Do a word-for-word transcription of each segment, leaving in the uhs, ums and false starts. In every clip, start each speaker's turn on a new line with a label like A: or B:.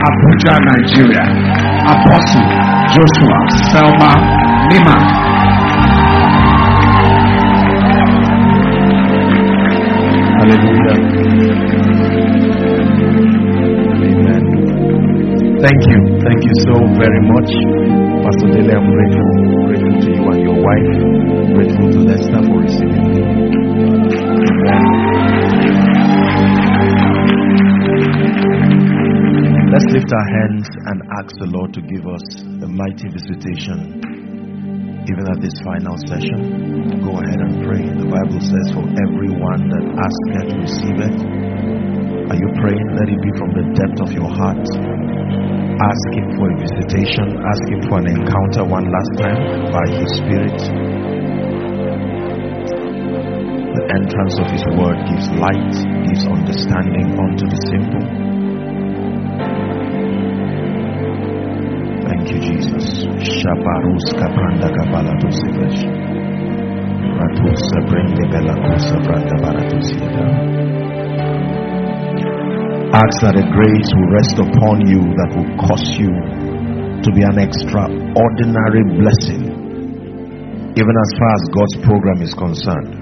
A: Abuja, Nigeria. Apostle Joshua Selma Nima.
B: Hallelujah. Amen. Thank you. Thank you so very much. Pastor Dele, I'm grateful. Grateful to you and your wife. Grateful to Lester for receiving me. Amen. Let's lift our hands and ask the Lord to give us a mighty visitation even at this final session. Go ahead and pray. The Bible says, for everyone that asketh, receiveth. Are you praying? Let it be from the depth of your heart. Ask Him for a visitation. Ask Him for an encounter one last time by His Spirit. The entrance of His word gives light, gives understanding unto the simple. Thank you, Jesus. Shabarus kapranda kabala to sevesh. Ratus brende bela kusa branda baratusiada. Ask that a grace will rest upon you that will cause you to be an extraordinary blessing, even as far as God's program is concerned.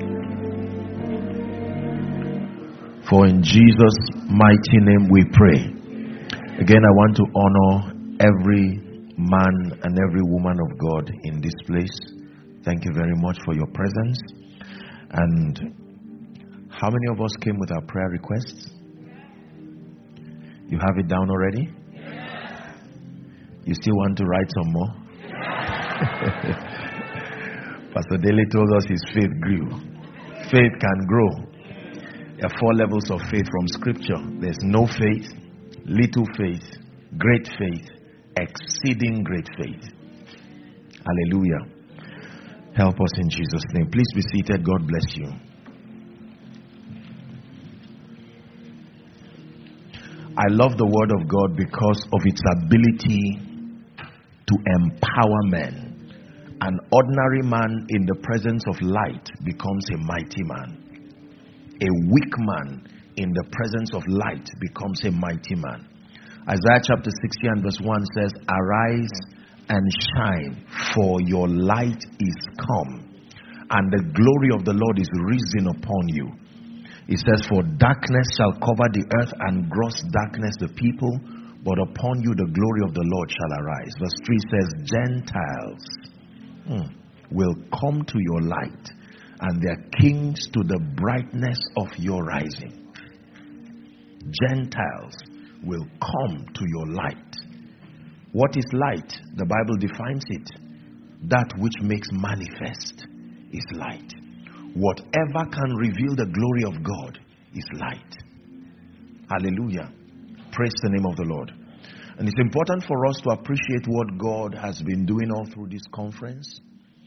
B: For in Jesus' mighty name we pray. Again, I want to honor every man and every woman of God in this place. Thank you very much for your presence. And how many of us came with our prayer requests? You have it down already? Yes. You still want to write some more? Yes. Pastor Daly told us his faith grew. Faith can grow. There are four levels of faith from Scripture. There's no faith, little faith, great faith, exceeding great faith. Hallelujah. Help us in Jesus' name. Please be seated. God bless you. I love the word of God because of its ability to empower men. An ordinary man in the presence of light becomes a mighty man. A weak man in the presence of light becomes a mighty man. Isaiah chapter sixty and verse one says, arise and shine, for your light is come, and the glory of the Lord is risen upon you. It says, for darkness shall cover the earth, and gross darkness the people, but upon you the glory of the Lord shall arise. Verse three says, Gentiles hmm, will come to your light, and their kings to the brightness of your rising. Gentiles will come to your light. What is light? The Bible defines it. That which makes manifest is light. Whatever can reveal the glory of God is light. Hallelujah. Praise the name of the Lord. And it's important for us to appreciate what God has been doing all through this conference.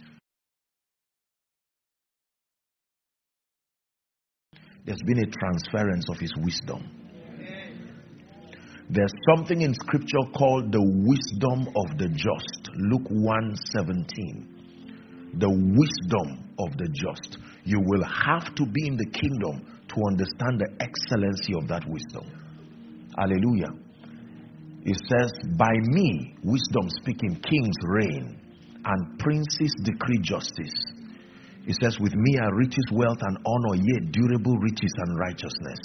B: There's been a transference of His wisdom. There's something in Scripture called the wisdom of the just. Luke one seventeen. The wisdom of the just. You will have to be in the kingdom to understand the excellency of that wisdom. Hallelujah. It says, by me, wisdom speaking, kings reign, and princes decree justice. It says, with me are riches, wealth, and honor, yea, durable riches and righteousness.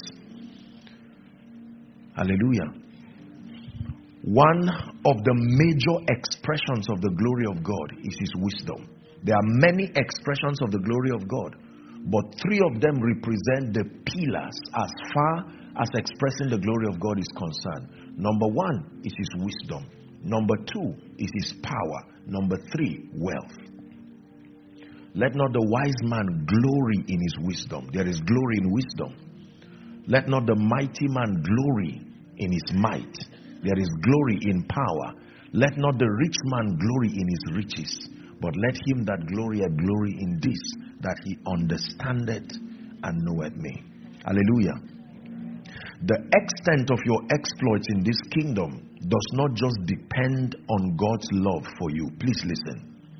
B: Hallelujah. One of the major expressions of the glory of God is His wisdom. There are many expressions of the glory of God, but three of them represent the pillars as far as expressing the glory of God is concerned. Number one is His wisdom. Number two is His power. Number three, wealth. Let not the wise man glory in his wisdom. There is glory in wisdom. Let not the mighty man glory in his might. There is glory in power. Let not the rich man glory in his riches, but let him that glorieth glory in this, that he understandeth and knoweth me. Hallelujah. The extent of your exploits in this kingdom does not just depend on God's love for you. Please listen.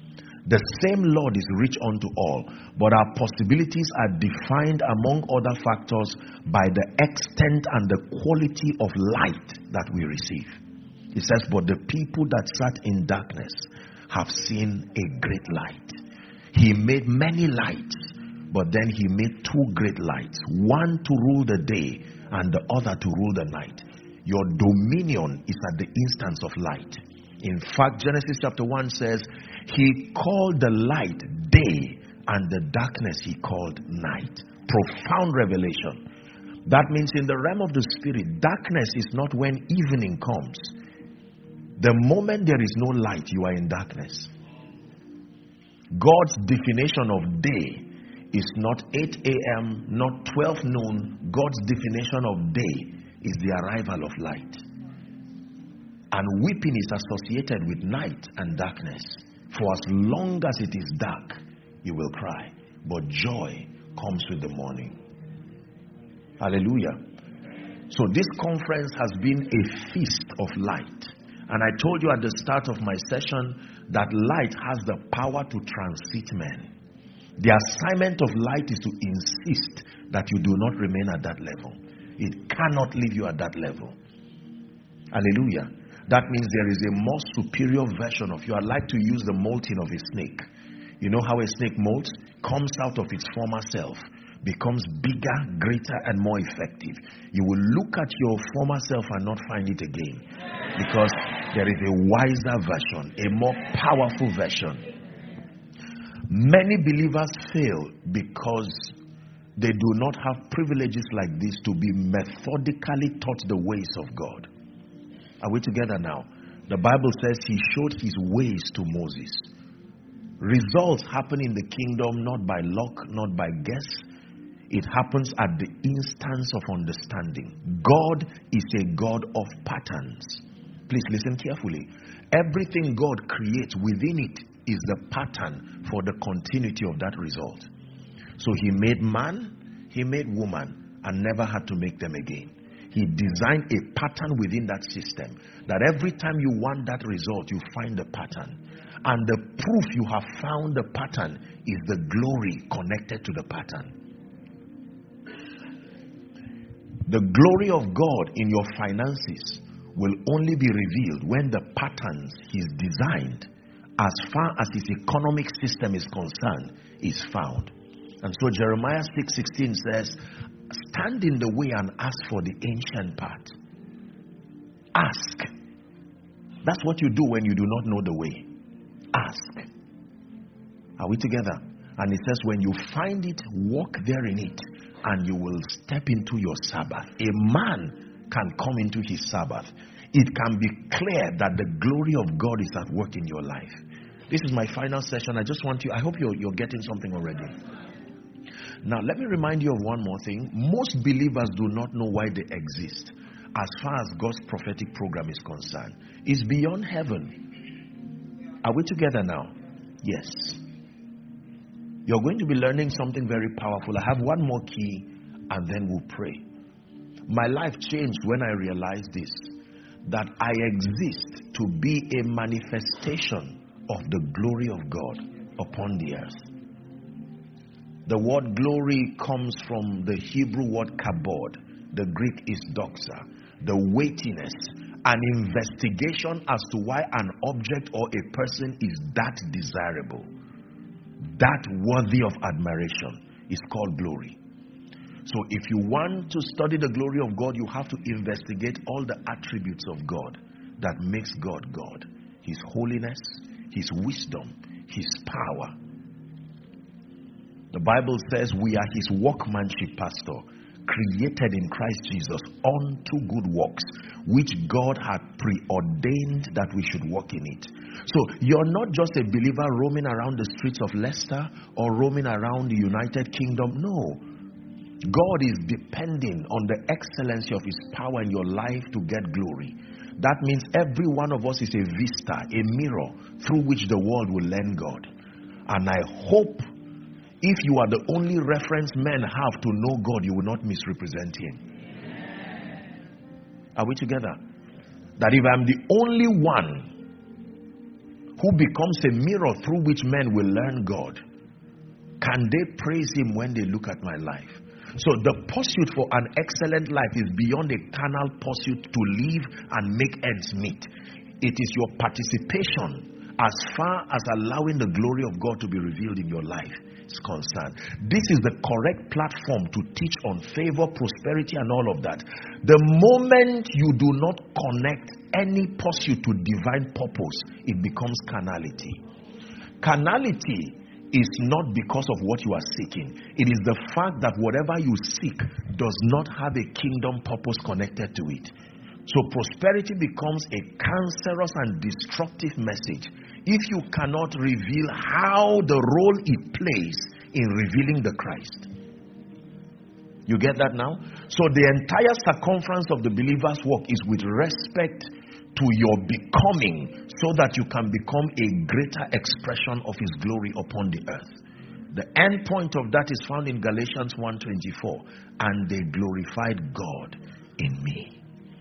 B: The same Lord is rich unto all, but our possibilities are defined among other factors by the extent and the quality of light that we receive. It says, but the people that sat in darkness have seen a great light. He made many lights, but then he made two great lights, one to rule the day and the other to rule the night. Your dominion is at the instance of light. In fact, Genesis chapter one says, he called the light day and the darkness he called night. Profound revelation. That means in the realm of the spirit, darkness is not when evening comes. The moment there is no light, you are in darkness. God's definition of day is not eight a.m., not twelve noon. God's definition of day is the arrival of light. And weeping is associated with night and darkness. For as long as it is dark, you will cry. But joy comes with the morning. Hallelujah. So this conference has been a feast of light. And I told you at the start of my session that light has the power to transit men. The assignment of light is to insist that you do not remain at that level. It cannot leave you at that level. Hallelujah. That means there is a more superior version of you. I like to use the molting of a snake. You know how a snake molts? Comes out of its former self, becomes bigger, greater, and more effective. You will look at your former self and not find it again, because there is a wiser version, a more powerful version. Many believers fail because they do not have privileges like this to be methodically taught the ways of God. Are we together now? The Bible says he showed his ways to Moses. Results happen in the kingdom not by luck, not by guess. It happens at the instance of understanding. God is a God of patterns. Please listen carefully. Everything God creates within it is the pattern for the continuity of that result. So he made man, he made woman, and never had to make them again. He designed a pattern within that system, that every time you want that result, you find the pattern. And the proof you have found the pattern is the glory connected to the pattern. The glory of God in your finances will only be revealed when the patterns he's designed, as far as his economic system is concerned, is found. And so Jeremiah six sixteen says, stand in the way and ask for the ancient path. Ask. That's what you do when you do not know the way. Ask. Are we together? And it says, when you find it, walk there in it, and you will step into your Sabbath. A man can come into his Sabbath. It can be clear that the glory of God is at work in your life. This is my final session. I just want you, I hope you're, you're getting something already. Now, let me remind you of one more thing. Most believers do not know why they exist as far as God's prophetic program is concerned. It's beyond heaven. Are we together now? Yes. You're going to be learning something very powerful. I have one more key and then we'll pray. My life changed when I realized this, that I exist to be a manifestation of the glory of God upon the earth. The word glory comes from the Hebrew word kabod. The Greek is doxa. The weightiness, an investigation as to why an object or a person is that desirable, that worthy of admiration, is called glory. So if you want to study the glory of God, you have to investigate all the attributes of God that makes God God. His holiness, his wisdom, his power. The Bible says we are his workmanship, pastor, created in Christ Jesus unto good works, which God had preordained that we should walk in it. So you're not just a believer roaming around the streets of Leicester or roaming around the United Kingdom. No. God is depending on the excellency of his power in your life to get glory. That means every one of us is a vista, a mirror through which the world will learn God. And I hope if you are the only reference men have to know God, you will not misrepresent him. Are we together? That if I'm the only one who becomes a mirror through which men will learn God, can they praise him when they look at my life? So the pursuit for an excellent life is beyond a carnal pursuit to live and make ends meet. It is your participation as far as allowing the glory of God to be revealed in your life is concerned. This is the correct platform to teach on favor, prosperity, and all of that. The moment you do not connect any pursuit to divine purpose, it becomes carnality. Carnality is not because of what you are seeking. It is the fact that whatever you seek does not have a kingdom purpose connected to it. So prosperity becomes a cancerous and destructive message if you cannot reveal how the role it plays in revealing the Christ. You get that now? So the entire circumference of the believer's work is with respect to your becoming, so that you can become a greater expression of his glory upon the earth. The end point of that is found in Galatians one twenty-four. And they glorified God in me.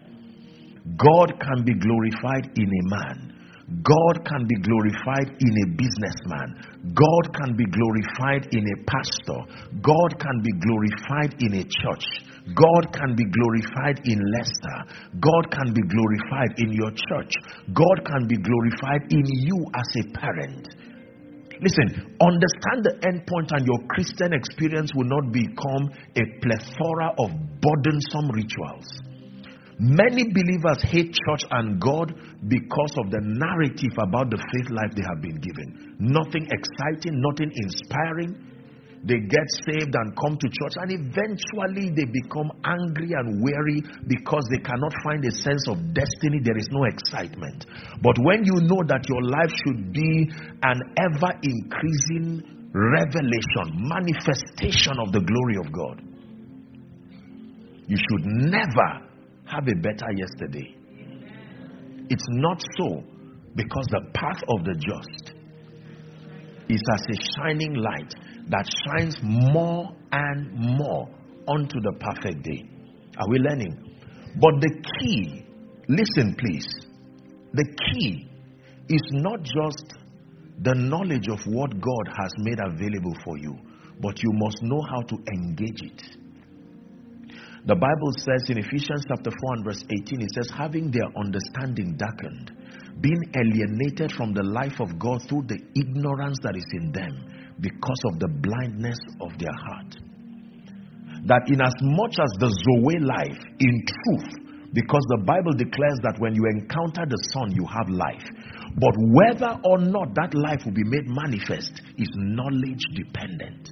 B: God can be glorified in a man. God can be glorified in a businessman. God can be glorified in a pastor. God can be glorified in a church. God can be glorified in Leicester. God can be glorified in your church. God can be glorified in you as a parent. Listen, understand the end point, and your Christian experience will not become a plethora of burdensome rituals. Many believers hate church and God because of the narrative about the faith life they have been given. Nothing exciting, nothing inspiring. They get saved and come to church, and eventually they become angry and weary because they cannot find a sense of destiny. There is no excitement. But when you know that your life should be an ever-increasing revelation, manifestation of the glory of God, you should never have a better yesterday. It's not so, because the path of the just is as a shining light that shines more and more unto the perfect day. Are we learning? But the key, listen please, the key is not just the knowledge of what God has made available for you, but you must know how to engage it. The Bible says in Ephesians chapter four and verse eighteen, it says, having their understanding darkened, being alienated from the life of God through the ignorance that is in them, because of the blindness of their heart. That in as much as the Zoe life, in truth, because the Bible declares that when you encounter the Son, you have life. But whether or not that life will be made manifest is knowledge dependent.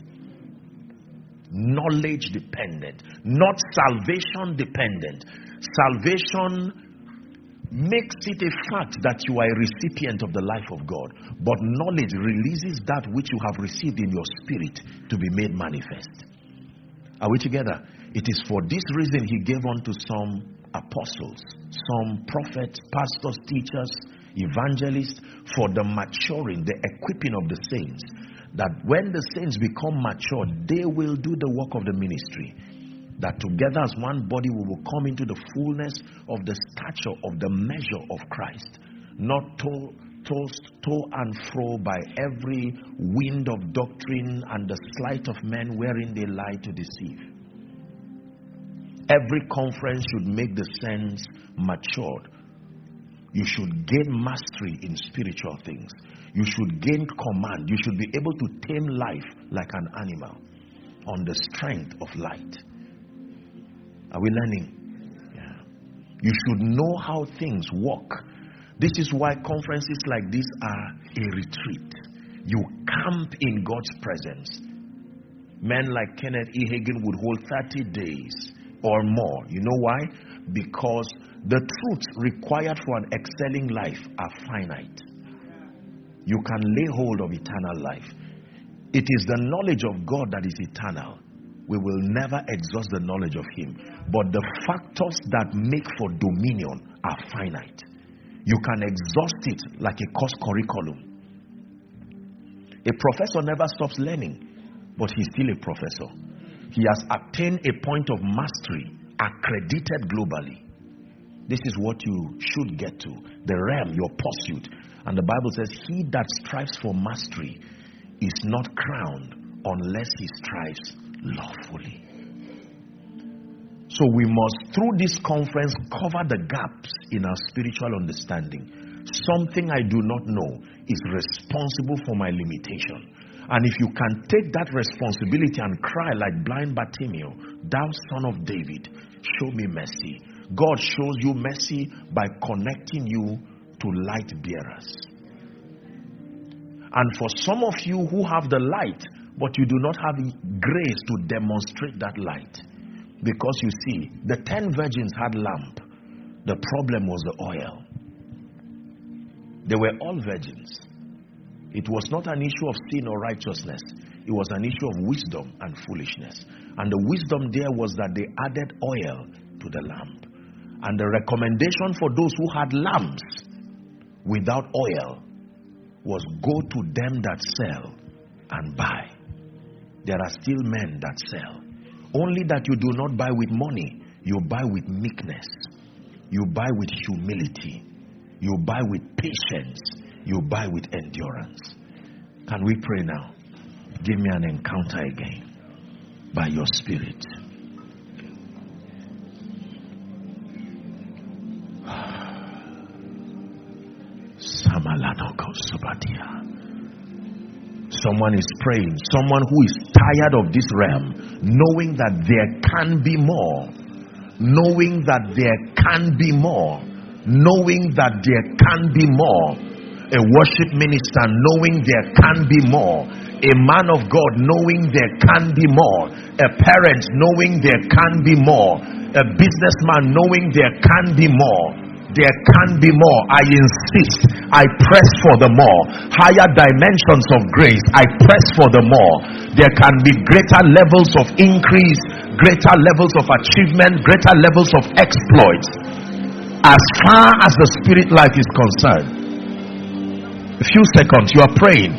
B: Knowledge dependent, not salvation dependent. Salvation makes it a fact that you are a recipient of the life of God, but knowledge releases that which you have received in your spirit to be made manifest. Are we together? It is for this reason he gave unto some apostles, some prophets, pastors, teachers, evangelists, for the maturing, the equipping of the saints, that when the saints become mature, they will do the work of the ministry. That together as one body we will come into the fullness of the stature of the measure of Christ, not to, tossed to and fro by every wind of doctrine and the sleight of men wherein they lie to deceive. Every conference should make the saints matured. You should gain mastery in spiritual things. You should gain command. You should be able to tame life like an animal on the strength of light. Are we learning? Yeah. You should know how things work. This is why conferences like this are a retreat. You camp in God's presence. Men like Kenneth E. Hagin would hold thirty days or more. You know why? Because the truths required for an excelling life are finite. You can lay hold of eternal life. It is the knowledge of God that is eternal. We will never exhaust the knowledge of him. But the factors that make for dominion are finite. You can exhaust it like a course curriculum. A professor never stops learning, but he's still a professor. He has attained a point of mastery, accredited globally. This is what you should get to. The realm, your pursuit. And the Bible says, he that strives for mastery is not crowned unless he strives lawfully. So we must, through this conference, cover the gaps in our spiritual understanding. Something I do not know is responsible for my limitation. And if you can take that responsibility and cry like blind Bartimaeus, thou son of David, show me mercy. God shows you mercy by connecting you to light bearers. And for some of you who have the light, but you do not have grace to demonstrate that light. Because you see, the ten virgins had lamp. The problem was the oil. They were all virgins. It was not an issue of sin or righteousness. It was an issue of wisdom and foolishness. And the wisdom there was that they added oil to the lamp. And the recommendation for those who had lamps without oil was, go to them that sell and buy. There are still men that sell. Only that you do not buy with money. You buy with meekness. You buy with humility. You buy with patience. You buy with endurance. Can we pray now? Give me an encounter again by your Spirit. Someone is praying. Someone who is tired of this realm, knowing that there can be more. Knowing that there can be more. Knowing that there can be more. A worship minister knowing there can be more. A man of God knowing there can be more. A parent knowing there can be more. A businessman knowing there can be more. There can be more. I insist. I press for the more. Higher dimensions of grace. I press for the more. There can be greater levels of increase, greater levels of achievement, greater levels of exploits. As far as the spirit life is concerned. A few seconds, you are praying.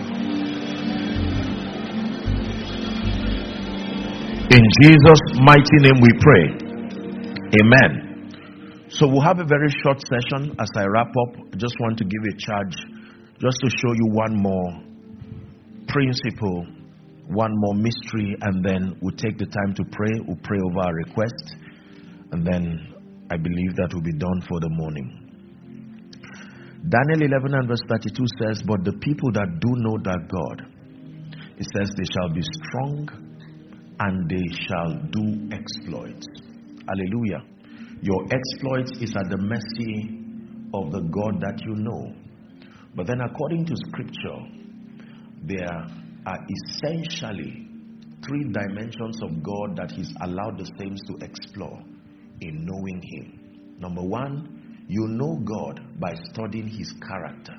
B: In Jesus' mighty name we pray. Amen. So we'll have a very short session. As I wrap up, I just want to give a charge just to show you one more principle, one more mystery, and then we'll take the time to pray. We'll pray over our request, and then I believe that will be done for the morning. Daniel eleven and verse thirty-two says, but the people that do know that God, it says they shall be strong and they shall do exploits. Hallelujah. Your exploits is at the mercy of the God that you know. But then according to scripture, there are essentially three dimensions of God that he's allowed the saints to explore in knowing him. Number one, you know God by studying his character.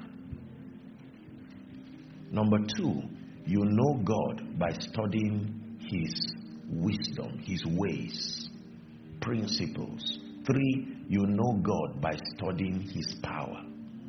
B: Number two, you know God by studying his wisdom, his ways, principles. Three, you know God by studying his power.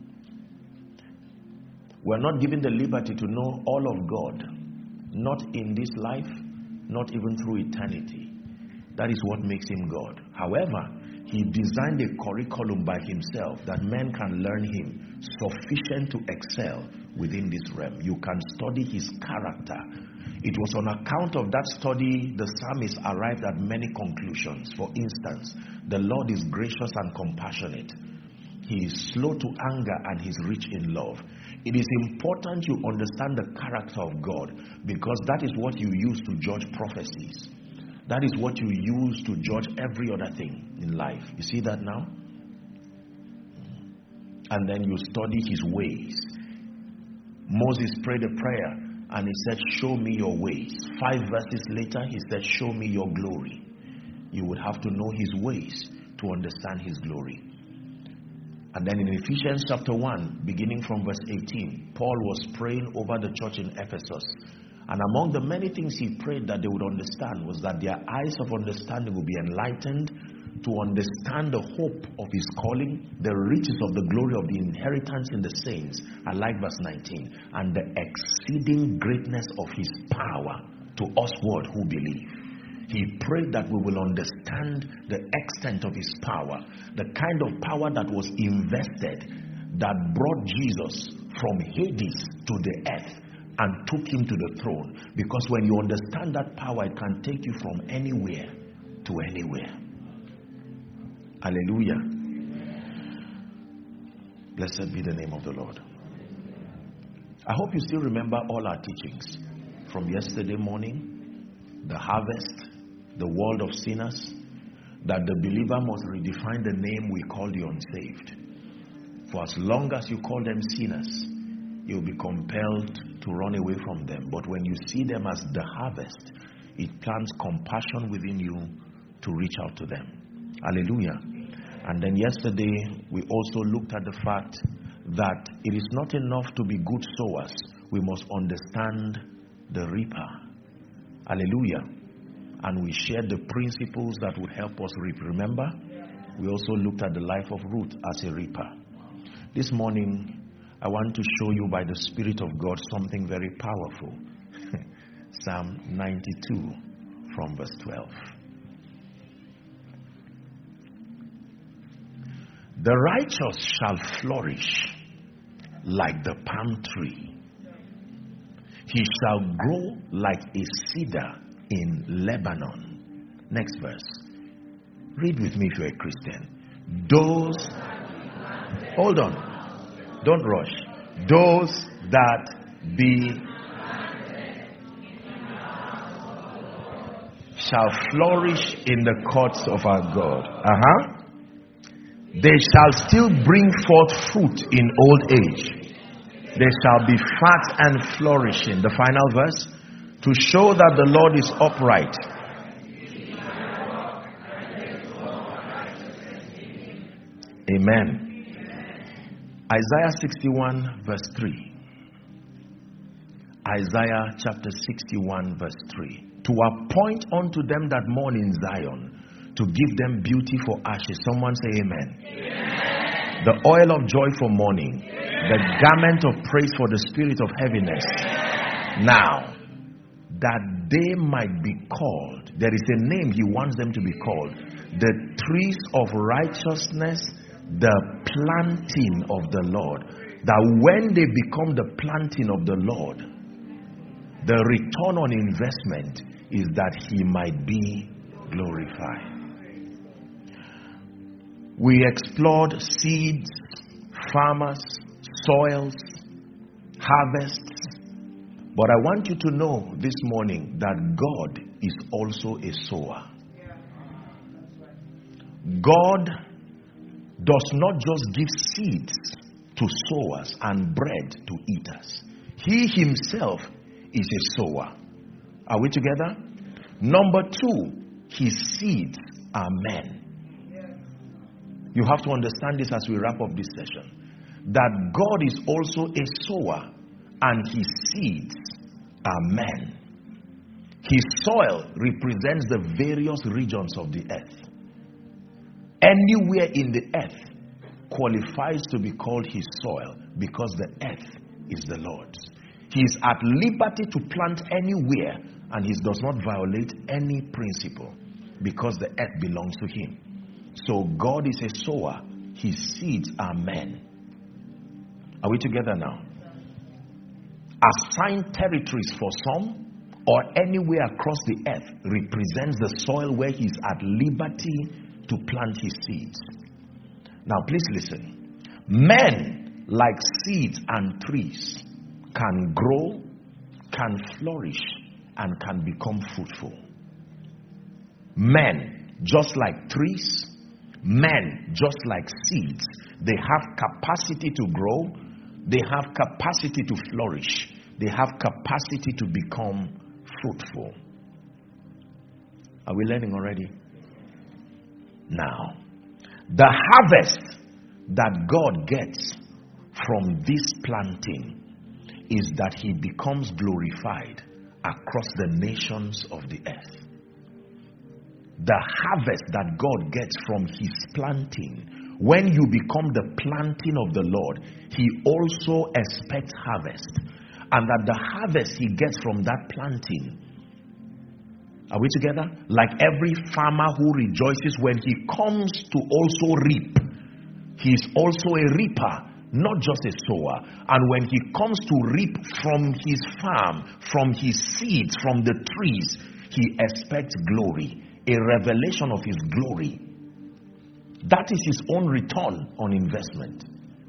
B: We're not given the liberty to know all of God, not in this life, not even through eternity. That is what makes him God. However, he designed a curriculum by himself that men can learn him, sufficient to excel within this realm. You can study his character. It was on account of that study the psalmist arrived at many conclusions. For instance, the Lord is gracious and compassionate. He is slow to anger and he is rich in love. It is important you understand the character of God, because that is what you use to judge prophecies. That is what you use to judge every other thing in life. You see that now? And then you study his ways. Moses prayed a prayer and he said, show me your ways. Five verses later, he said, show me your glory. You would have to know his ways to understand his glory. And then in Ephesians chapter one, beginning from verse eighteen, Paul was praying over the church in Ephesus. And among the many things he prayed that they would understand was that their eyes of understanding would be enlightened to understand the hope of his calling, the riches of the glory of the inheritance in the saints. I like verse nineteen. And the exceeding greatness of his power to usward who believe. He prayed that we will understand the extent of his power, the kind of power that was invested, that brought Jesus from Hades to the earth and took him to the throne. Because when you understand that power, it can take you from anywhere to anywhere. Hallelujah. Blessed be the name of the Lord. I hope you still remember all our teachings from yesterday morning, the harvest, the world of sinners, that the believer must redefine the name we call the unsaved. For as long as you call them sinners, you'll be compelled to run away from them. But when you see them as the harvest, it plants compassion within you to reach out to them. Hallelujah. And then yesterday, we also looked at the fact that it is not enough to be good sowers. We must understand the reaper. Hallelujah. And we shared the principles that would help us reap. Remember? We also looked at the life of Ruth as a reaper. This morning, I want to show you by the Spirit of God something very powerful. Psalm ninety-two from verse twelve. The righteous shall flourish like the palm tree. He shall grow like a cedar in Lebanon. Next verse. Read with me if you're a Christian. Those, hold on, don't rush. Those that be shall flourish in the courts of our God. Uh-huh. They shall still bring forth fruit in old age. They shall be fat and flourishing. The final verse. To show that the Lord is upright. Amen. Isaiah sixty-one verse three. Isaiah chapter sixty-one verse three. To appoint unto them that mourn in Zion, to give them beauty for ashes. Someone say amen. Amen. The oil of joy for mourning. Amen. The garment of praise for the spirit of heaviness. Amen. Now, that they might be called, there is a name he wants them to be called, the trees of righteousness, the planting of the Lord. That when they become the planting of the Lord, the return on investment is that he might be glorified. We explored seeds, farmers, soils, harvests. But I want you to know this morning that God is also a sower. God does not just give seeds to sowers and bread to eaters. He himself is a sower. Are we together? Number two, his seeds are men. You have to understand this as we wrap up this session. That God is also a sower and his seeds are men. His soil represents the various regions of the earth. Anywhere in the earth qualifies to be called his soil because the earth is the Lord's. He is at liberty to plant anywhere and he does not violate any principle because the earth belongs to him. So God is a sower. His seeds are men. Are we together now? Assigned territories for some or anywhere across the earth represents the soil where he's at liberty to plant his seeds. Now please listen. Men, like seeds and trees, can grow, can flourish, and can become fruitful. Men, just like trees, men, just like seeds, they have capacity to grow, they have capacity to flourish, they have capacity to become fruitful. Are we learning already? Now, the harvest that God gets from this planting is that he becomes glorified across the nations of the earth. The harvest that God gets from his planting, when you become the planting of the Lord, he also expects harvest. And that the harvest he gets from that planting, are we together? Like every farmer who rejoices when he comes to also reap, he is also a reaper not just a sower. And when he comes to reap from his farm, from his seeds, from the trees, he expects glory, a revelation of his glory. That is his own return on investment.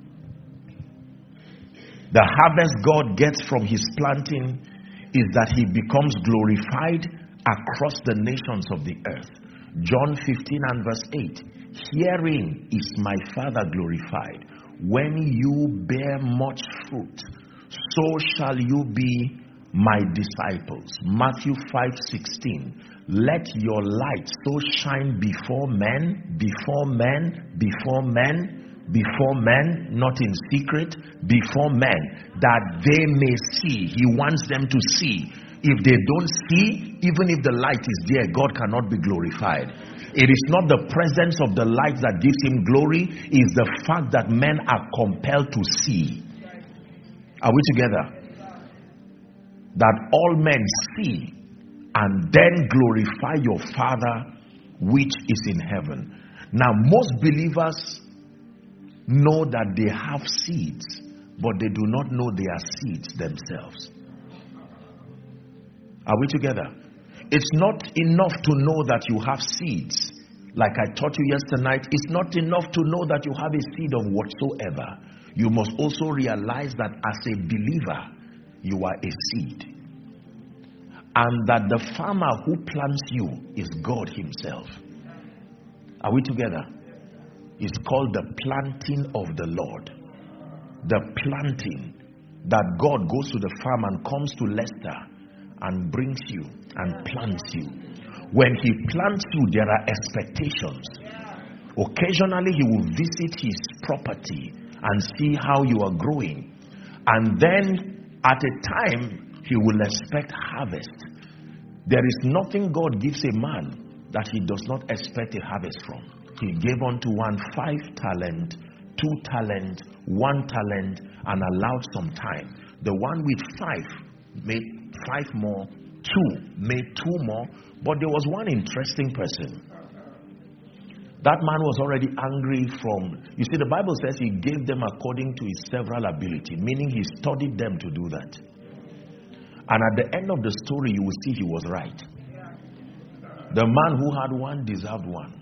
B: The harvest God gets from his planting is that he becomes glorified across the nations of the earth. John fifteen and verse eight. Herein is my Father glorified, when you bear much fruit, so shall you be my disciples. Matthew five sixteen. Let your light so shine before men, before men, before men, before men, not in secret, before men, that they may see. He wants them to see. If they don't see, even if the light is there, God cannot be glorified. It is not the presence of the light that gives him glory, it is the fact that men are compelled to see. Are we together? That all men see and then glorify your Father which is in heaven. Now, most believers know that they have seeds, but they do not know they are seeds themselves. Are we together? It's not enough to know that you have seeds. Like I taught you yesterday, it's not enough to know that you have a seed of whatsoever. You must also realize that as a believer, you are a seed. And that the farmer who plants you is God himself. Are we together? It's called the planting of the Lord. The planting that God goes to the farm and comes to Leicester and brings you and plants you. When he plants you, there are expectations. Occasionally he will visit his property and see how you are growing. And then at a time he will expect harvest. There is nothing God gives a man that he does not expect a harvest from. He gave unto one five talent, two talent, one talent, and allowed some time. The one with five made five more, two made two more, but there was one interesting person. That man was already angry from, you see, the Bible says he gave them according to his several ability, meaning he studied them to do that. And at the end of the story, you will see he was right. The man who had one deserved one.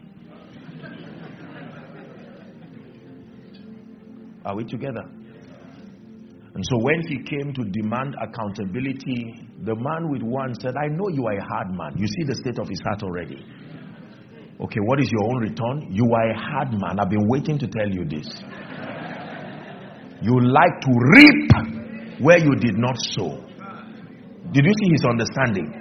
B: Are we together? And so when he came to demand accountability, the man with one said, I know you are a hard man. You see the state of his heart already. Okay, what is your own return? You are a hard man. I've been waiting to tell you this. You like to reap where you did not sow. Did you see his understanding?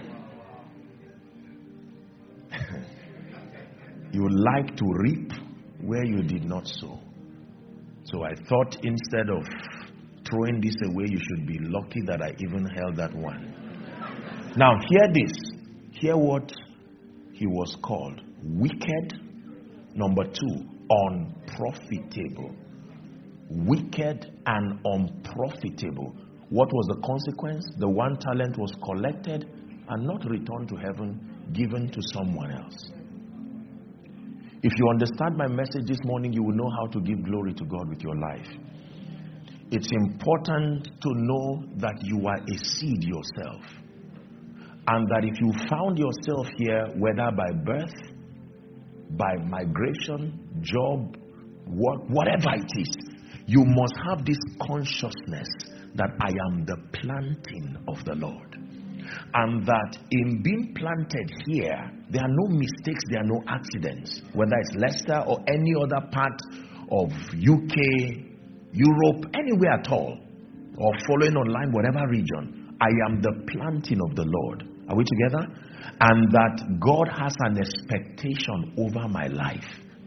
B: You like to reap where you did not sow. So I thought instead of throwing this away, you should be lucky that I even held that one. Now hear this. Hear what he was called. Wicked. Number two, unprofitable. Wicked and unprofitable. What was the consequence? The one talent was collected and not returned to heaven, given to someone else. If you understand my message this morning, you will know how to give glory to God with your life. It's important to know that you are a seed yourself. And that if you found yourself here, whether by birth, by migration, job, work, whatever it is, you must have this consciousness that I am the planting of the Lord. And that in being planted here, there are no mistakes, there are no accidents. Whether it's Leicester or any other part of U K, Europe, anywhere at all, or following online, whatever region, I am the planting of the Lord. Are we together? And that God has an expectation over my life.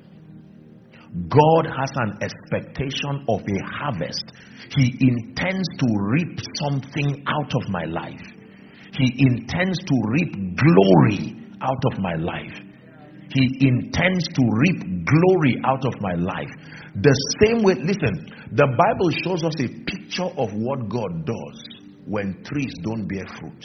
B: God has an expectation of a harvest. He intends to reap something out of my life. He intends to reap glory out of my life. He intends to reap glory out of my life. The same way, listen, the Bible shows us a picture of what God does when trees don't bear fruit.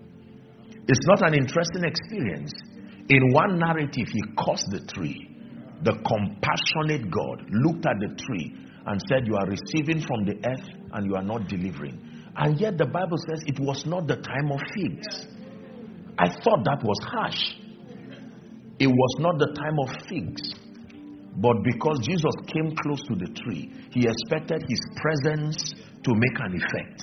B: It's not an interesting experience. In one narrative, he cursed the tree. the compassionate God, looked at the tree and said, you are receiving from the earth and you are not delivering. And yet the Bible says it was not the time of figs. I thought that was harsh. It was not the time of figs. But because Jesus came close to the tree, he expected his presence to make an effect.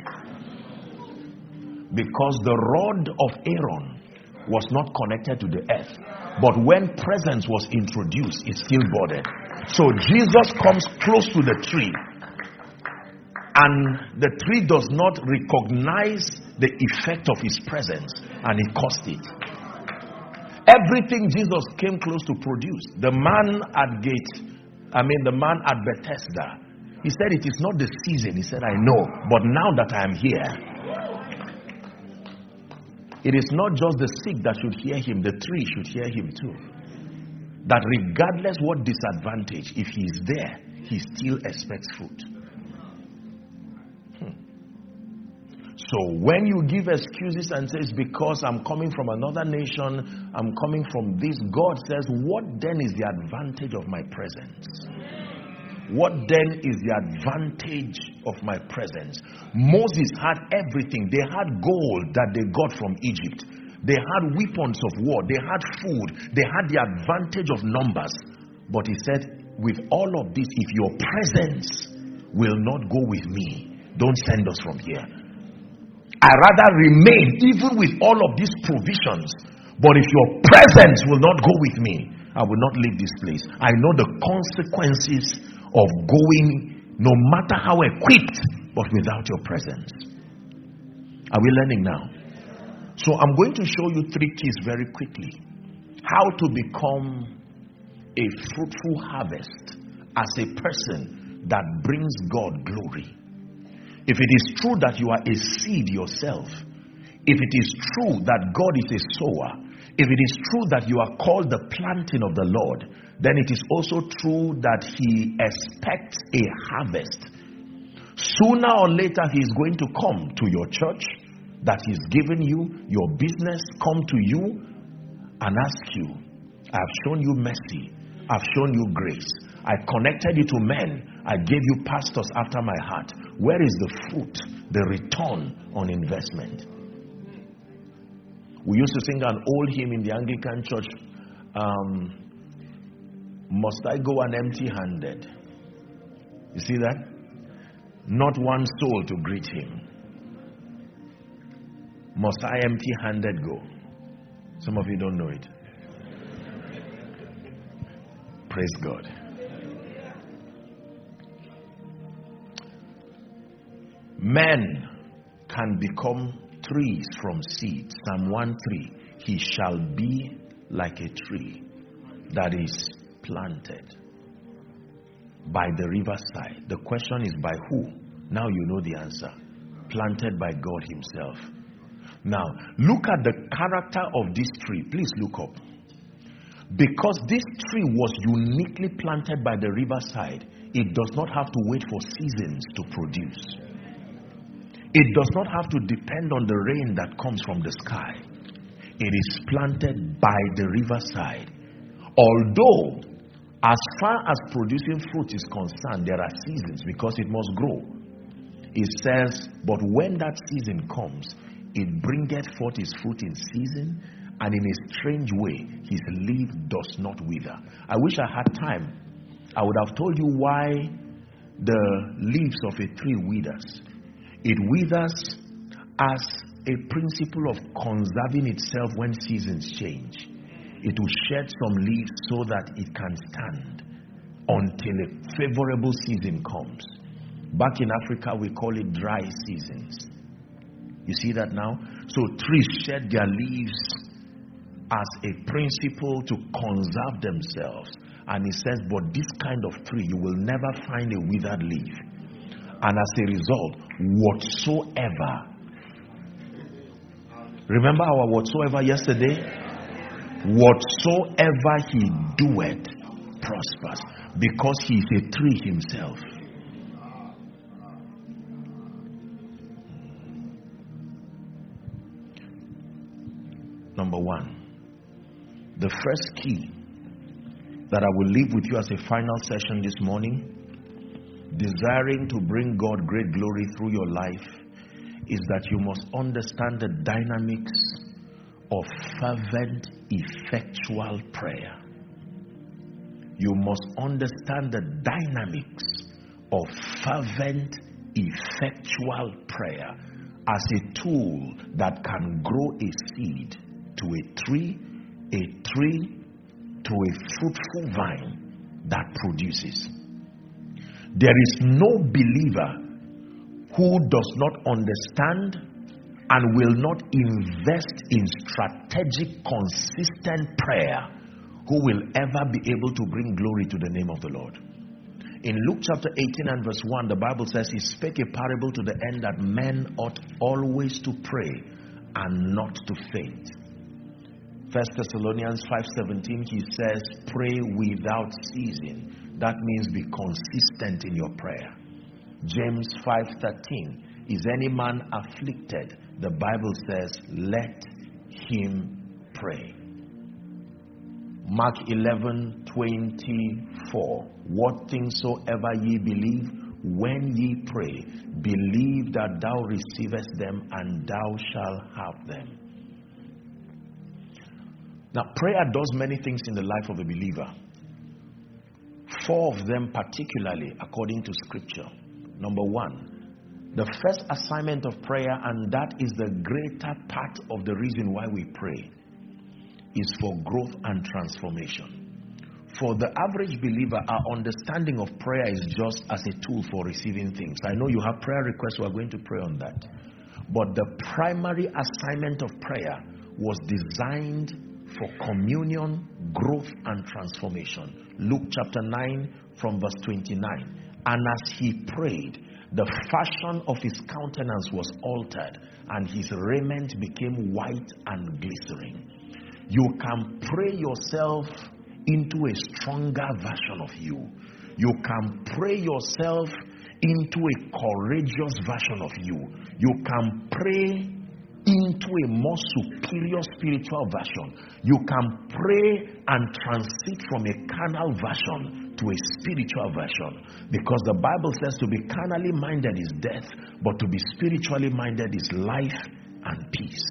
B: Because the rod of Aaron was not connected to the earth. But when presence was introduced, it still budded. So Jesus comes close to the tree, and the tree does not recognize the effect of his presence, and it caused it. Everything Jesus came close to produce. The man at gate, I mean the man at Bethesda, he said it is not the season. He said, I know, but now that I am here, it is not just the sick that should hear him, the tree should hear him too. That regardless what disadvantage, if he is there, he still expects fruit. Hmm. So when you give excuses and says, because I'm coming from another nation, I'm coming from this, God says, what then is the advantage of my presence? What then is the advantage of my presence? Moses had everything. They had gold that they got from Egypt. They had weapons of war. They had food. They had the advantage of numbers. But he said, with all of this, if your presence will not go with me, don't send us from here. I rather remain even with all of these provisions. But if your presence will not go with me, I will not leave this place. I know the consequences of going, no matter how equipped, but without your presence. Are we learning now? So I'm going to show you three keys very quickly. How to become a fruitful harvest as a person that brings God glory. If it is true that you are a seed yourself, if it is true that God is a sower, if it is true that you are called the planting of the Lord, then it is also true that he expects a harvest. Sooner or later, he is going to come to your church that he's given you, your business, come to you and ask you, I have shown you mercy, I've shown you grace, I connected you to men, I gave you pastors after my heart. Where is the fruit, the return on investment? We used to sing an old hymn in the Anglican church, um, must I go an empty-handed? You see that? Not one soul to greet him. Must I empty-handed go? Some of you don't know it. Praise God. Men can become trees from seeds. Psalm one three. He shall be like a tree that is planted by the riverside. The question is by who? Now you know the answer. Planted by God himself. Now look at the character of this tree. Please look up. Because this tree was uniquely planted by the riverside, it does not have to wait for seasons to produce. It does not have to depend on the rain that comes from the sky. It is planted by the riverside. Although, as far as producing fruit is concerned, there are seasons because it must grow. It says, but when that season comes, it bringeth forth his fruit in season, and in a strange way, his leaf does not wither. I wish I had time. I would have told you why the leaves of a tree withers. It withers as a principle of conserving itself when seasons change. It will shed some leaves so that it can stand until a favorable season comes. Back in Africa, we call it dry seasons. You see that now? So trees shed their leaves as a principle to conserve themselves. And it says, but this kind of tree, you will never find a withered leaf. And as a result, whatsoever. Remember our whatsoever yesterday? Whatsoever he doeth prospers, because he is a tree himself. Number one, the first key that I will leave with you as a final session this morning, desiring to bring God great glory through your life, is that you must understand the dynamics of fervent, effectual prayer. You must understand the dynamics of fervent, effectual prayer as a tool that can grow a seed to a tree, a tree to a fruitful vine that produces. There is no believer who does not understand and will not invest in strategic, consistent prayer who will ever be able to bring glory to the name of the Lord. In Luke chapter eighteen and verse one, the Bible says, he spake a parable to the end that men ought always to pray and not to faint. First Thessalonians five seventeen, he says, pray without ceasing. That means be consistent in your prayer. James five thirteen, is any man afflicted? The Bible says, let him pray. Mark eleven twenty-four, what things soever ye believe, when ye pray, believe that thou receivest them, and thou shalt have them. Now, prayer does many things in the life of a believer. Four of them particularly according to scripture. Number one, the first assignment of prayer, and that is the greater part of the reason why we pray, is for growth and transformation. For the average believer, our understanding of prayer is just as a tool for receiving things. I know you have prayer requests, we are going to pray on that. But the primary assignment of prayer was designed for communion, growth, and transformation. Luke chapter nine from verse twenty-nine. And as he prayed, the fashion of his countenance was altered, and his raiment became white and glittering. You can pray yourself into a stronger version of you. You can pray yourself into a courageous version of you. You can pray into a more superior spiritual version. You can pray and transit from a carnal version to a spiritual version, because the Bible says to be carnally minded is death, but to be spiritually minded is life and peace.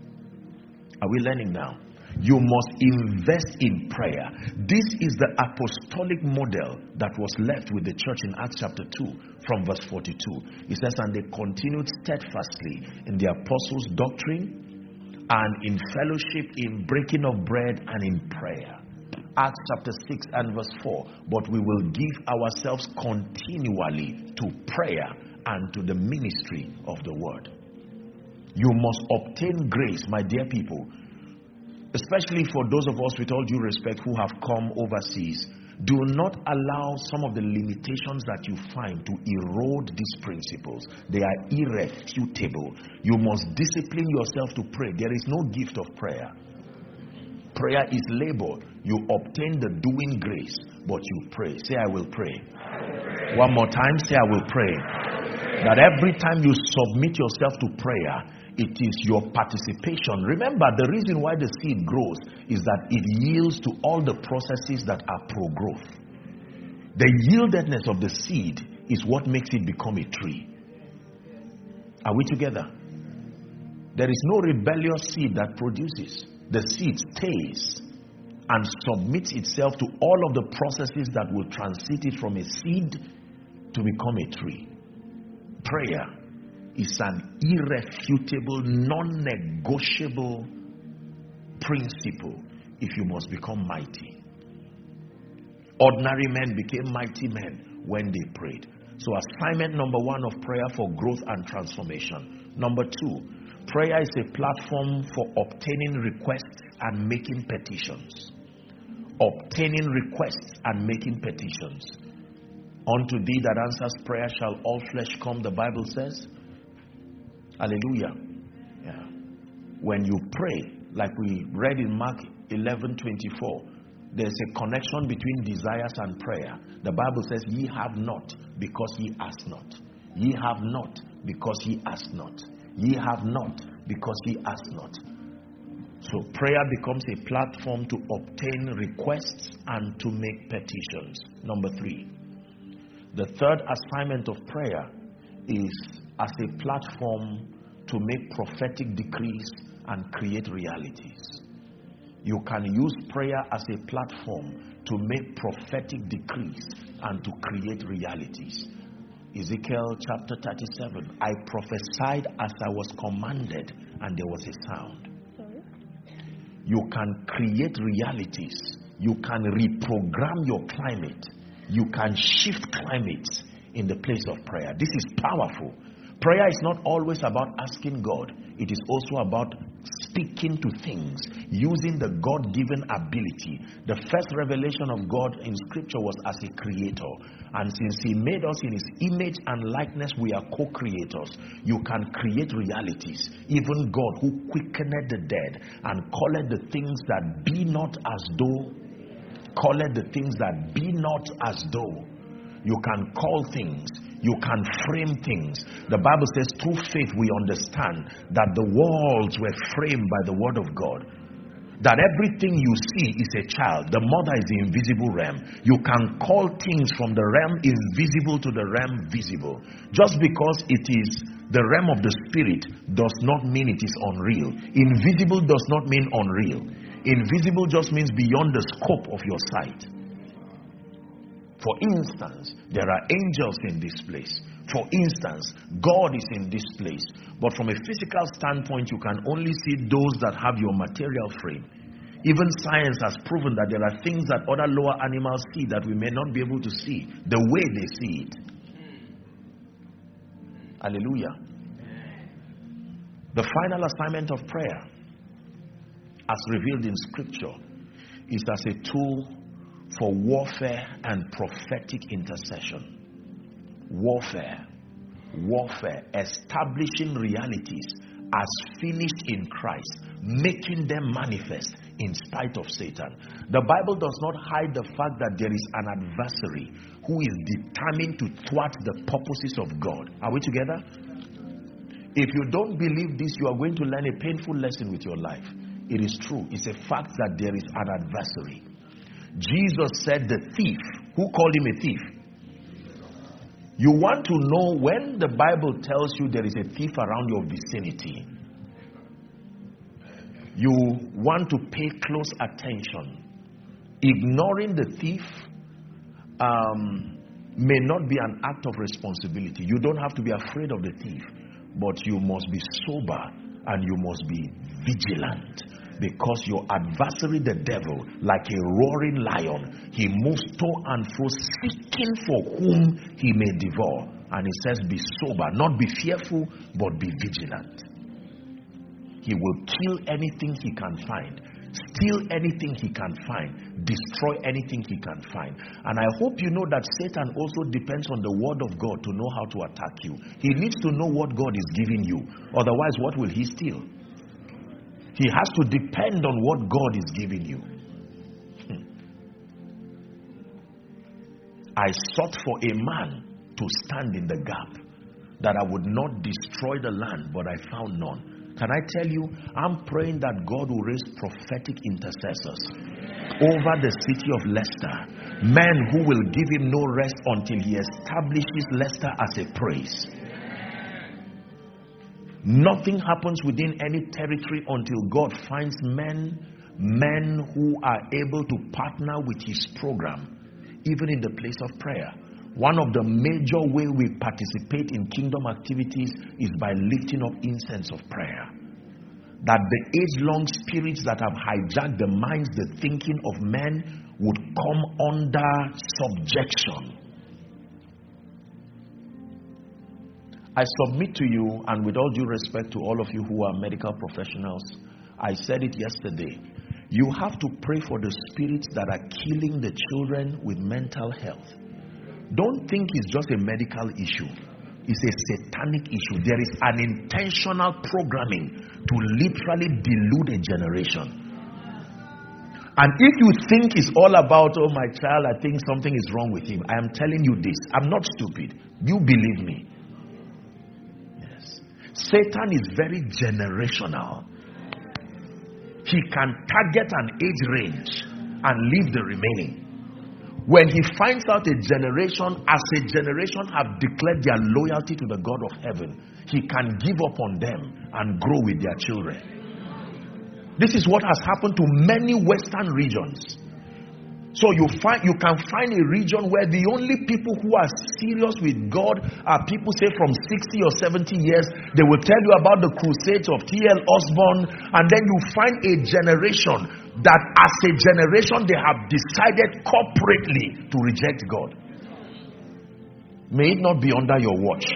B: Are we learning now? You must invest in prayer. This is the apostolic model that was left with the church in Acts chapter two from verse forty-two. It says, and they continued steadfastly in the apostles' doctrine and in fellowship, in breaking of bread and in prayer. Acts chapter six and verse four. But we will give ourselves continually to prayer and to the ministry of the word. You must obtain grace, my dear people. Especially for those of us, with all due respect, who have come overseas, do not allow some of the limitations that you find to erode these principles. They are irrefutable. You must discipline yourself to pray. There is no gift of prayer. Prayer is labor. You obtain the doing grace, but you pray. Say, I will pray. I will pray. One more time, say, I will pray. I will pray. That every time you submit yourself to prayer, it is your participation. Remember, the reason why the seed grows is that it yields to all the processes that are pro-growth. The yieldedness of the seed is what makes it become a tree. Are we together? There is no rebellious seed that produces. The seed stays and submits itself to all of the processes that will transit it from a seed to become a tree. Prayer is an irrefutable, non-negotiable principle if you must become mighty. Ordinary men became mighty men when they prayed. So assignment number one of prayer for growth and transformation. Number two, prayer is a platform for obtaining requests and making petitions. Obtaining requests and making petitions. Unto thee that answers prayer shall all flesh come, the Bible says. Hallelujah. Yeah. When you pray, like we read in Mark eleven twenty-four, there's a connection between desires and prayer. The Bible says, ye have not because ye ask not. Ye have not because ye ask not. Ye have not because ye ask not. So prayer becomes a platform to obtain requests and to make petitions. Number three, the third assignment of prayer is as a platform to make prophetic decrees and create realities. You can use prayer as a platform to make prophetic decrees and to create realities. Ezekiel chapter thirty-seven, I prophesied as I was commanded, and there was a sound. Sorry? You can create realities. You can reprogram your climate. You can shift climates in the place of prayer. This is powerful. Prayer is not always about asking God. It is also about speaking to things, using the God-given ability. The first revelation of God in Scripture was as a creator. And since He made us in His image and likeness, we are co-creators. You can create realities. Even God, who quickened the dead and called the things that be not as though, called the things that be not as though. You can call things. You can frame things. The Bible says through faith we understand that the worlds were framed by the word of God. That everything you see is a child. The mother is the invisible realm. You can call things from the realm invisible to the realm visible. Just because it is the realm of the spirit does not mean it is unreal. Invisible does not mean unreal. Invisible just means beyond the scope of your sight. For instance, there are angels in this place. For instance, God is in this place. But from a physical standpoint, you can only see those that have your material frame. Even science has proven that there are things that other lower animals see that we may not be able to see the way they see it. Hallelujah. The final assignment of prayer, as revealed in Scripture, is as a tool for warfare and prophetic intercession. Warfare, warfare, establishing realities as finished in Christ, making them manifest in spite of Satan. The Bible does not hide the fact that there is an adversary who is determined to thwart the purposes of God. Are we together? If you don't believe this, you are going to learn a painful lesson with your life. It is true. It's a fact that there is an adversary. Jesus said the thief. Who called him a thief? You want to know when the Bible tells you there is a thief around your vicinity, you want to pay close attention. Ignoring the thief um, may not be an act of responsibility. You don't have to be afraid of the thief, but you must be sober and you must be vigilant. Because your adversary, the devil, like a roaring lion, he moves to and fro, seeking for whom he may devour. And he says, be sober, not be fearful, but be vigilant. He will kill anything he can find, steal anything he can find, destroy anything he can find. And I hope you know that Satan also depends on the word of God to know how to attack you. He needs to know what God is giving you. Otherwise, what will he steal? He has to depend on what God is giving you. Hmm. I sought for a man to stand in the gap, that I would not destroy the land, but I found none. Can I tell you, I'm praying that God will raise prophetic intercessors over the city of Leicester. Men who will give him no rest until he establishes Leicester as a praise. Nothing happens within any territory until God finds men, men who are able to partner with his program, even in the place of prayer. One of the major ways we participate in kingdom activities is by lifting up incense of prayer. That the age-long spirits that have hijacked the minds, the thinking of men would come under subjection. I submit to you, and with all due respect to all of you who are medical professionals, I said it yesterday, you have to pray for the spirits that are killing the children with mental health. Don't think it's just a medical issue. It's a satanic issue. There is an intentional programming to literally delude a generation. And if you think it's all about, oh, my child, I think something is wrong with him, I am telling you this. I'm not stupid. You believe me. Yes. Satan is very generational. he can target an age range and leave the remaining. When he finds out a generation, as a generation, have declared their loyalty to the God of heaven, he can give up on them and grow with their children. This is what has happened to many Western regions. So you find you can find a region where the only people who are serious with God are people, say, from sixty or seventy years. They will tell you about the crusades of T L Osborne, and then you find a generation that as a generation they have decided corporately to reject God. May it not be under your watch.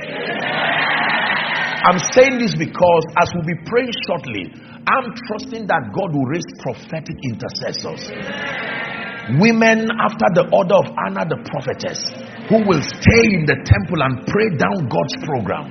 B: I'm saying this because as we'll be praying shortly, I'm trusting that God will raise prophetic intercessors. Women after the order of Anna the prophetess, who will stay in the temple and pray down God's program.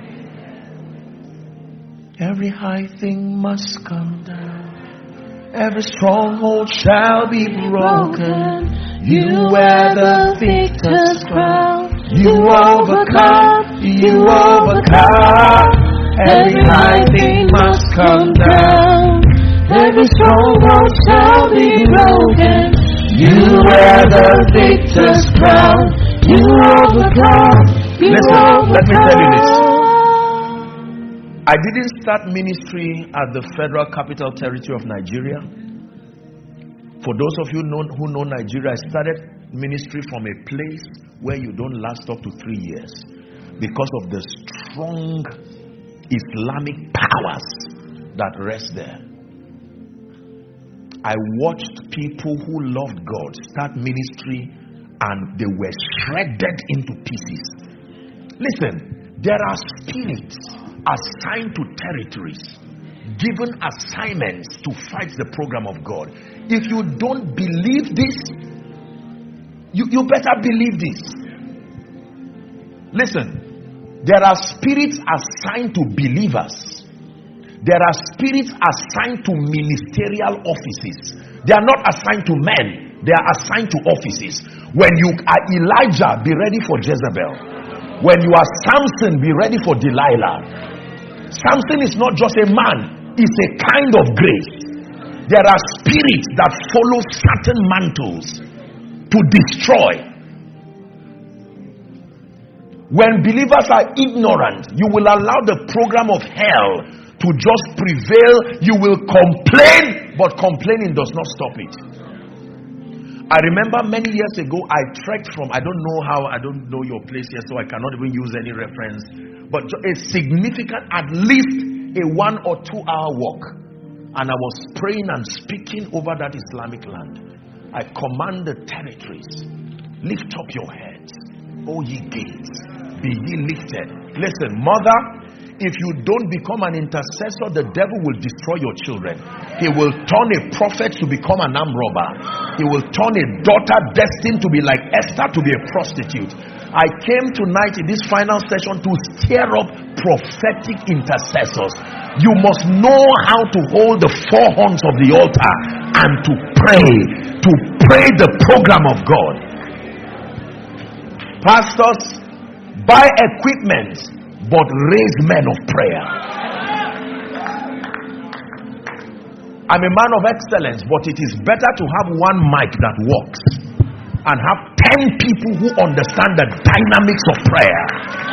B: Every high thing must come down. Every stronghold shall be broken. You wear the victor's crown. You overcome. You overcome. Every high thing must come down. Every stronghold shall be broken. You wear the victor's crown. You overcome. You Listen, overcome. Let me tell you this. I didn't start ministry at the Federal Capital Territory of Nigeria. For those of you know, who know Nigeria, I started ministry from a place where you don't last up to three years because of the strong Islamic powers that rest there. I watched people who loved God start ministry and they were shredded into pieces. Listen, there are spirits assigned to territories, given assignments to fight the program of God. If you don't believe this, you, you better believe this. Listen, there are spirits assigned to believers. There are spirits assigned to ministerial offices. They are not assigned to men. They are assigned to offices. When you are Elijah, be ready for Jezebel. When you are Samson, be ready for Delilah. Samson is not just a man. It's a kind of grace. There are spirits that follow certain mantles to destroy. When believers are ignorant, you will allow the program of hell to just prevail. You will complain, but complaining does not stop it. I remember many years ago, I trekked from, I don't know how, I don't know your place here, so I cannot even use any reference, but a significant, at least a one or two hour walk. And I was praying and speaking over that Islamic land. I command the territories, lift up your heads, O ye gates, be ye lifted. Listen, mother, if you don't become an intercessor, the devil will destroy your children. He will turn a prophet to become an armed robber. He will turn a daughter destined to be like Esther to be a prostitute. I came tonight in this final session to stir up prophetic intercessors. You must know how to hold the four horns of the altar and to pray, to pray the program of God. Pastors, buy equipment, but raise men of prayer. I'm a man of excellence, but it is better to have one mic that works and have ten people who understand the dynamics of prayer.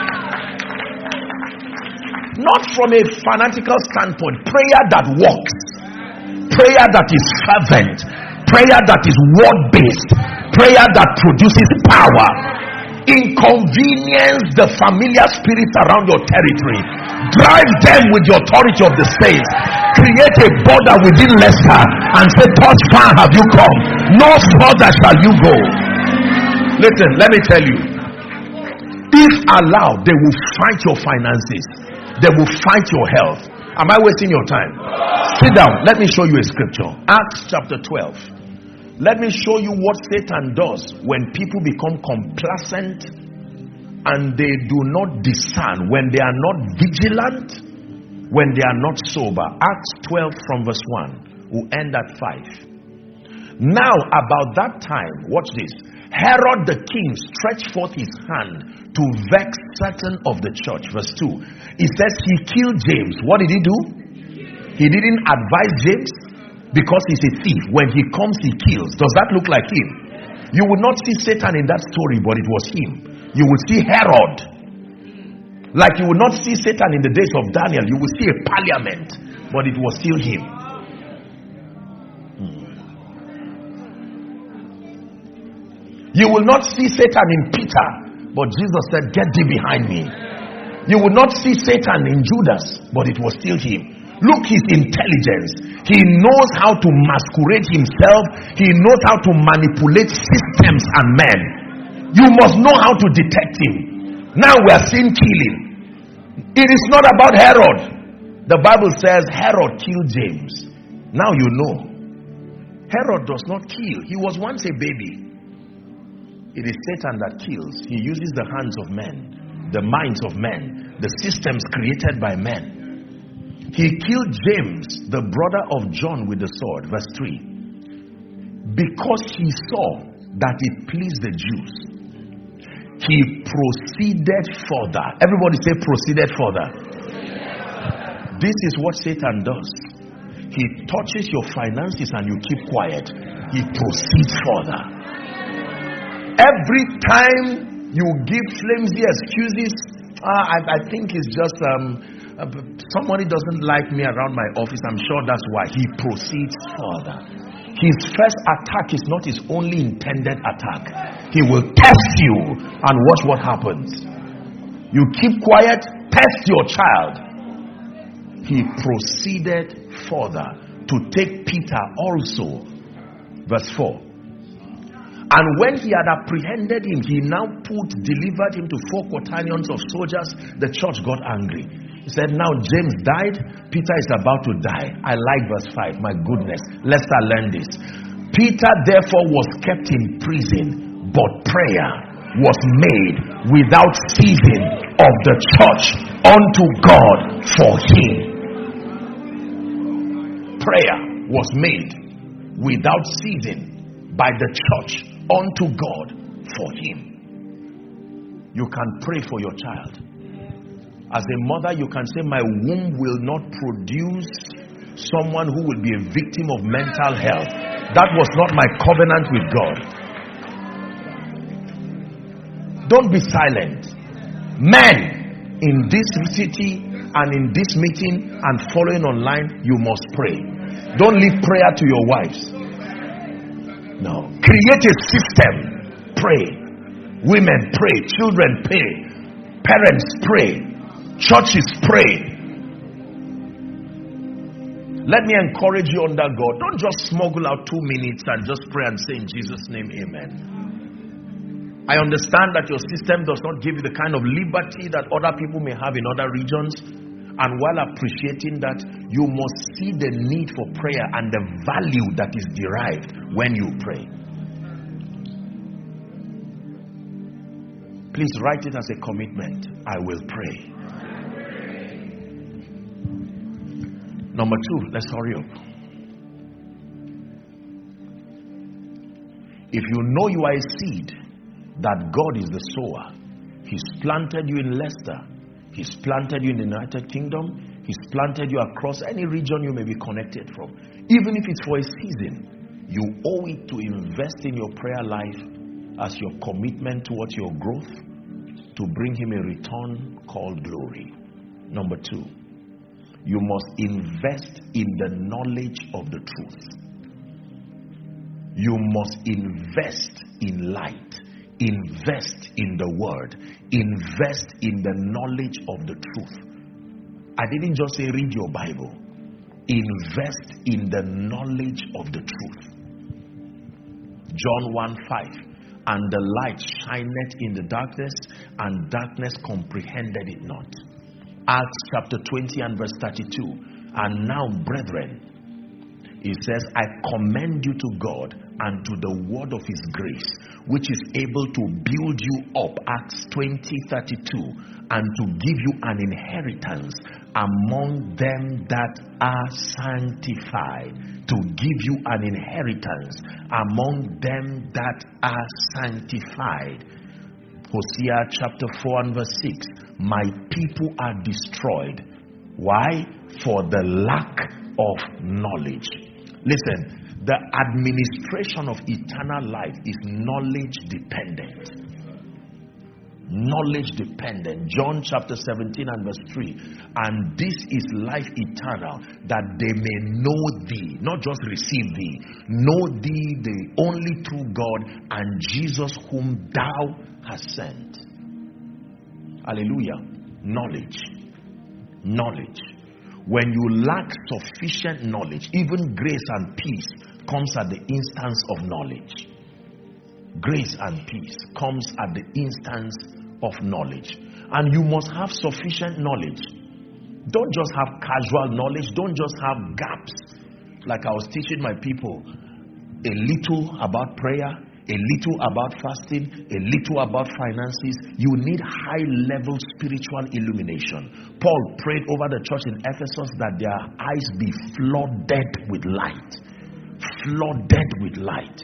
B: Not from a fanatical standpoint, prayer that works, prayer that is fervent, prayer that is word-based, prayer that produces power. Inconvenience the familiar spirits around your territory. Drive them with the authority of the saints. Create a border within Leicester and say, thus far have you come, no further shall you go. Listen, let me tell you, if allowed, they will fight your finances. They will fight your health. Am I wasting your time? Sit down. Let me show you a scripture. Acts chapter twelve. Let me show you what Satan does when people become complacent and they do not discern, when they are not vigilant, when they are not sober. Acts twelve from verse one. We'll end at five. Now about that time, watch this. Herod the king stretched forth his hand to vex certain of the church. Verse two. It says he killed James. What did he do? He didn't advise James. Because he's a thief. When he comes, he kills. Does that look like him? You would not see Satan in that story, but it was him. You would see Herod. Like you would not see Satan in the days of Daniel. You would see a parliament, but it was still him. Hmm. You will not see Satan in Peter, but Jesus said, "Get thee behind me." You would not see Satan in Judas, but it was still him. Look, his intelligence. He knows how to masquerade himself. He knows how to manipulate systems and men. You must know how to detect him. Now we are seeing killing. It is not about Herod. The Bible says Herod killed James. Now you know. Herod does not kill. He was once a baby. It is Satan that kills. He uses the hands of men, the minds of men, the systems created by men. He killed James, the brother of John, with the sword. Verse three. Because he saw that it pleased the Jews, he proceeded further. Everybody say proceeded further. This is what Satan does. He touches your finances and you keep quiet. He proceeds further. Every time you give flimsy excuses, ah, I, I think it's just um Uh, somebody doesn't like me around my office. I'm sure that's why. He proceeds further. His first attack is not his only intended attack. He will test you and watch what happens. You keep quiet, test your child. He proceeded further to take Peter also. Verse four. And when he had apprehended him, he now put, delivered him to four quaternions of soldiers. The church got angry. He said, now James died, Peter is about to die. I like verse five. My goodness, let's start learn this. Peter therefore was kept in prison, but prayer was made without ceasing of the church unto God for him. Prayer was made without ceasing by the church unto God for him. You can pray for your child. As a mother, you can say, my womb will not produce someone who will be a victim of mental health. That was not my covenant with God. Don't be silent. Men in this city and in this meeting and following online, you must pray. Don't leave prayer to your wives. No. Create a system. Pray. Women pray. Children pray. Parents pray. Churches pray. Let me encourage you under God. Don't just smuggle out two minutes and just pray and say in Jesus' name, amen. I understand that your system does not give you the kind of liberty that other people may have in other regions. And while appreciating that, you must see the need for prayer and the value that is derived when you pray. Please write it as a commitment. I will pray. Number two, let's hurry up. If you know you are a seed, that God is the sower. He's planted you in Leicester. He's planted you in the United Kingdom. He's planted you across any region you may be connected from. Even if it's for a season, you owe it to invest in your prayer life as your commitment towards your growth to bring him a return called glory. Number two, you must invest in the knowledge of the truth. You must invest in light. Invest in the word. Invest in the knowledge of the truth. I didn't just say read your Bible. Invest in the knowledge of the truth. John one five. And the light shineth in the darkness, and darkness comprehended it not. Acts chapter twenty and verse thirty-two. And now, brethren, he says, I commend you to God and to the word of his grace, which is able to build you up, Acts twenty thirty-two, and to give you an inheritance among them that are sanctified. To give you an inheritance among them that are sanctified. Hosea chapter four and verse six. My people are destroyed. Why? For the lack of knowledge. Listen, the administration of eternal life is knowledge dependent. Knowledge dependent. John chapter seventeen and verse three. And this is life eternal, that they may know thee, not just receive thee, know thee, the only true God, and Jesus whom thou hast sent. Hallelujah. Knowledge. Knowledge. When you lack sufficient knowledge, even grace and peace comes at the instance of knowledge. Grace and peace comes at the instance of knowledge. And you must have sufficient knowledge. Don't just have casual knowledge. Don't just have gaps. Like I was teaching my people a little about prayer, a little about fasting, a little about finances. You need high level spiritual illumination. Paul prayed over the church in Ephesus that their eyes be flooded with light. Flooded with light.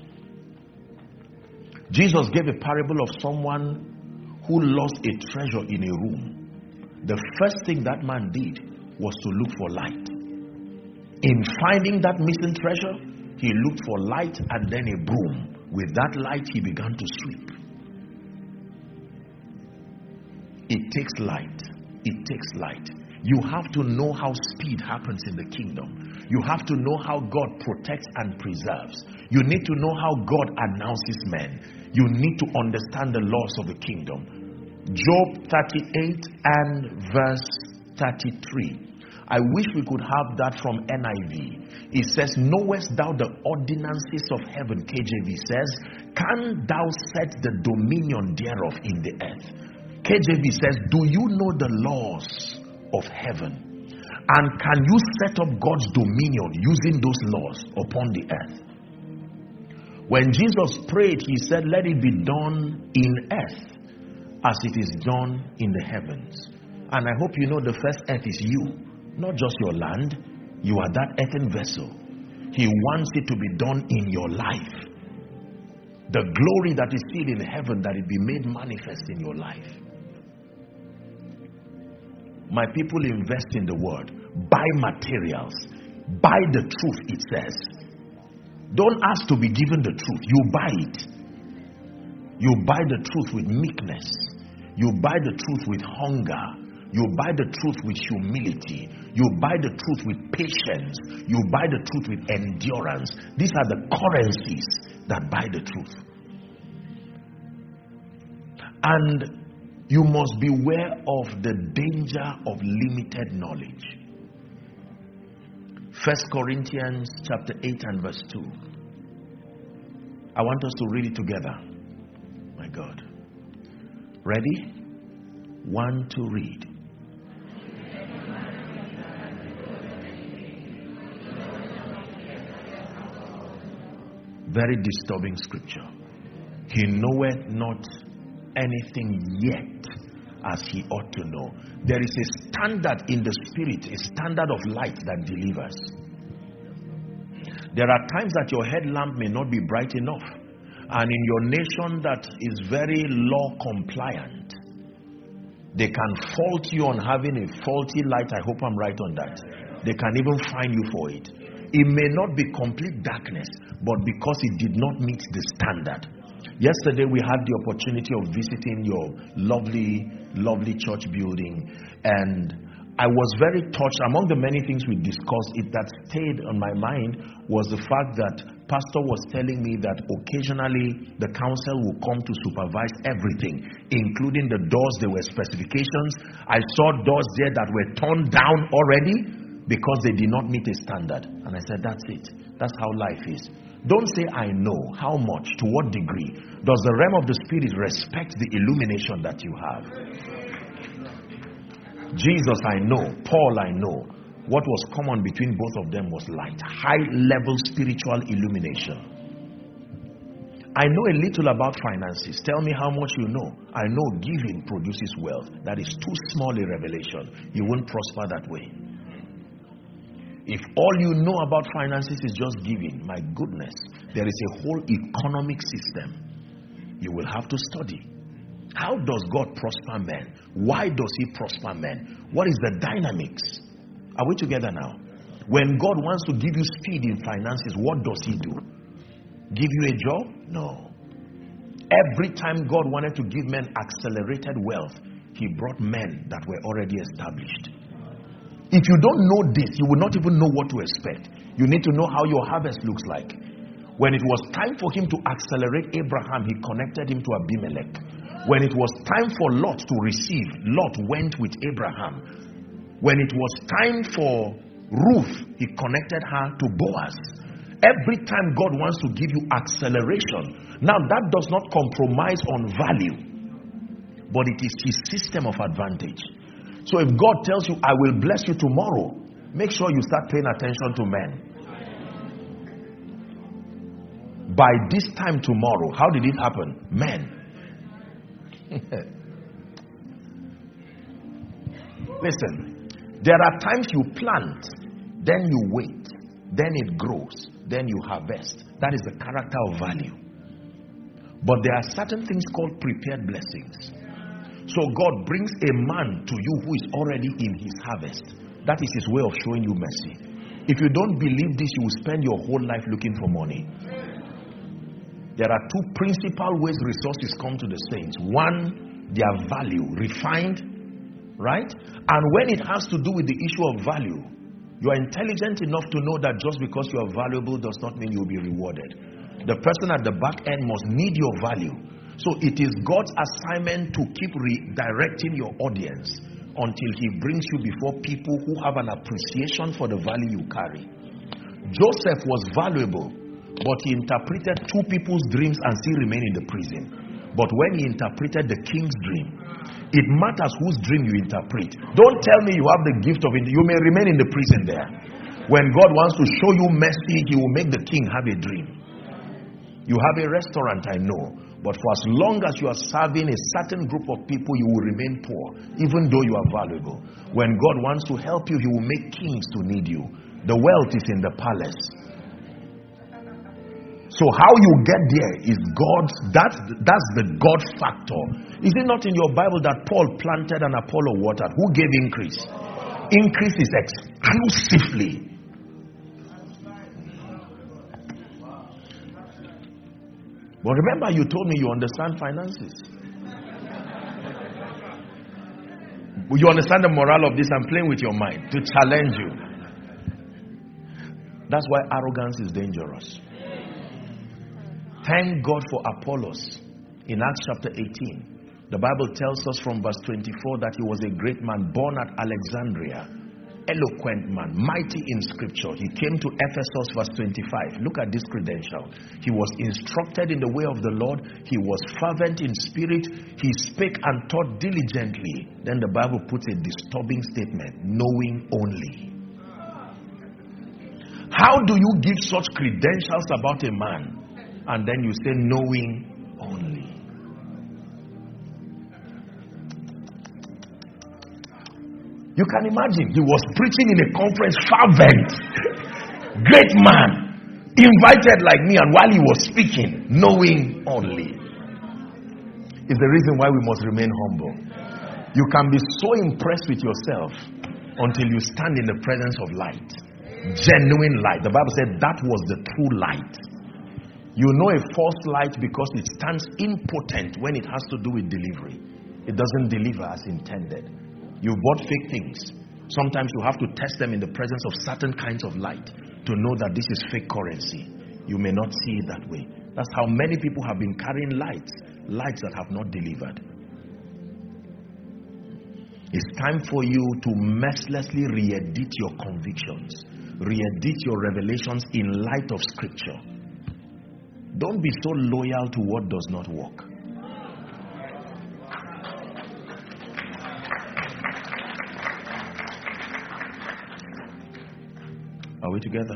B: Jesus gave a parable of someone who lost a treasure in a room. The first thing that man did was to look for light. In finding that missing treasure, he looked for light and then a broom. With that light, he began to sweep. It takes light. It takes light. You have to know how speed happens in the kingdom. You have to know how God protects and preserves. You need to know how God announces men. You need to understand the laws of the kingdom. Job thirty-eight and verse thirty-three. I wish we could have that from N I V. It says, knowest thou the ordinances of heaven? K J V says, can thou set the dominion thereof in the earth? K J V says, do you know the laws of heaven? And can you set up God's dominion using those laws upon the earth? When Jesus prayed, he said, let it be done in earth as it is done in the heavens. And I hope you know the first earth is you, not just your land. You are that earthen vessel. He wants it to be done in your life. The glory that is seen in heaven, that it be made manifest in your life. My people, invest in the word. Buy materials. Buy the truth, it says. Don't ask to be given the truth. You buy it. You buy the truth with meekness. You buy the truth with hunger. You buy the truth with humility. You buy the truth with patience. You buy the truth with endurance. These are the currencies that buy the truth. And you must beware of the danger of limited knowledge. First Corinthians chapter eight and verse two. I want us to read it together. My God. Ready? One to read. Very disturbing scripture. He knoweth not anything yet as he ought to know. There is a standard in the spirit, a standard of light that delivers. There are times that your headlamp may not be bright enough. And in your nation that is very law compliant, they can fault you on having a faulty light. I hope I'm right on that. They can even fine you for it. It may not be complete darkness, but because it did not meet the standard. Yesterday we had the opportunity of visiting your lovely, lovely church building, and I was very touched. Among the many things we discussed, it that stayed on my mind was the fact that Pastor was telling me that occasionally the council will come to supervise everything, including the doors. There were specifications. I saw doors there that were torn down already because they did not meet a standard. And I said, that's it. That's how life is. Don't say, I know. How much? To what degree? Does the realm of the spirit respect the illumination that you have? Jesus, I know. Paul, I know. What was common between both of them was light. High level spiritual illumination. I know a little about finances. Tell me how much you know. I know giving produces wealth. That is too small a revelation. You won't prosper that way. If all you know about finances is just giving, my goodness, there is a whole economic system you will have to study. How does God prosper men? Why does he prosper men? What is the dynamics? Are we together now? When God wants to give you speed in finances, what does he do? Give you a job? No. Every time God wanted to give men accelerated wealth, he brought men that were already established. If you don't know this, you will not even know what to expect. You need to know how your harvest looks like. When it was time for him to accelerate Abraham, he connected him to Abimelech. When it was time for Lot to receive, Lot went with Abraham. When it was time for Ruth, he connected her to Boaz. Every time God wants to give you acceleration, now that does not compromise on value, but it is his system of advantage. So if God tells you, I will bless you tomorrow, make sure you start paying attention to men. By this time tomorrow, how did it happen? Men. Listen, there are times you plant, then you wait, then it grows, then you harvest. That is the character of value. But there are certain things called prepared blessings. So God brings a man to you who is already in his harvest. That is his way of showing you mercy. If you don't believe this, you will spend your whole life looking for money. There are two principal ways resources come to the saints. One, their value, refined, right? And when it has to do with the issue of value, you are intelligent enough to know that just because you are valuable does not mean you will be rewarded. The person at the back end must need your value. So it is God's assignment to keep redirecting your audience until he brings you before people who have an appreciation for the value you carry. Joseph was valuable, but he interpreted two people's dreams and still remained in the prison. But when he interpreted the king's dream, it matters whose dream you interpret. Don't tell me you have the gift of it. You may remain in the prison there. When God wants to show you mercy, he will make the king have a dream. You have a restaurant, I know, but for as long as you are serving a certain group of people, you will remain poor, even though you are valuable. When God wants to help you, he will make kings to need you. The wealth is in the palace. So how you get there is God's, that's, that's the God factor. Is it not in your Bible that Paul planted and Apollo watered? Who gave increase? Increase is exclusively. But remember, you told me you understand finances. You understand the moral of this? I'm playing with your mind to challenge you. That's why arrogance is dangerous. Thank God for Apollos. In Acts chapter eighteen, the Bible tells us from verse twenty-four that he was a great man born at Alexandria, eloquent man, mighty in scripture. He came to Ephesus, verse twenty-five. Look at this credential. He was instructed in the way of the Lord. He was fervent in spirit. He spake and taught diligently. Then the Bible puts a disturbing statement, knowing only. How do you give such credentials about a man and then you say knowing only? You can imagine, he was preaching in a conference, fervent, great man, invited like me, and while he was speaking, knowing only. Is the reason why we must remain humble. You can be so impressed with yourself until you stand in the presence of light. Genuine light. The Bible said that was the true light. You know a false light because it stands impotent when it has to do with delivery. It doesn't deliver as intended. You bought fake things. Sometimes you have to test them in the presence of certain kinds of light to know that this is fake currency. You may not see it that way. That's how many people have been carrying lights, lights that have not delivered. It's time for you to mercilessly re-edit your convictions, re-edit your revelations in light of scripture. Don't be so loyal to what does not work. Are we together?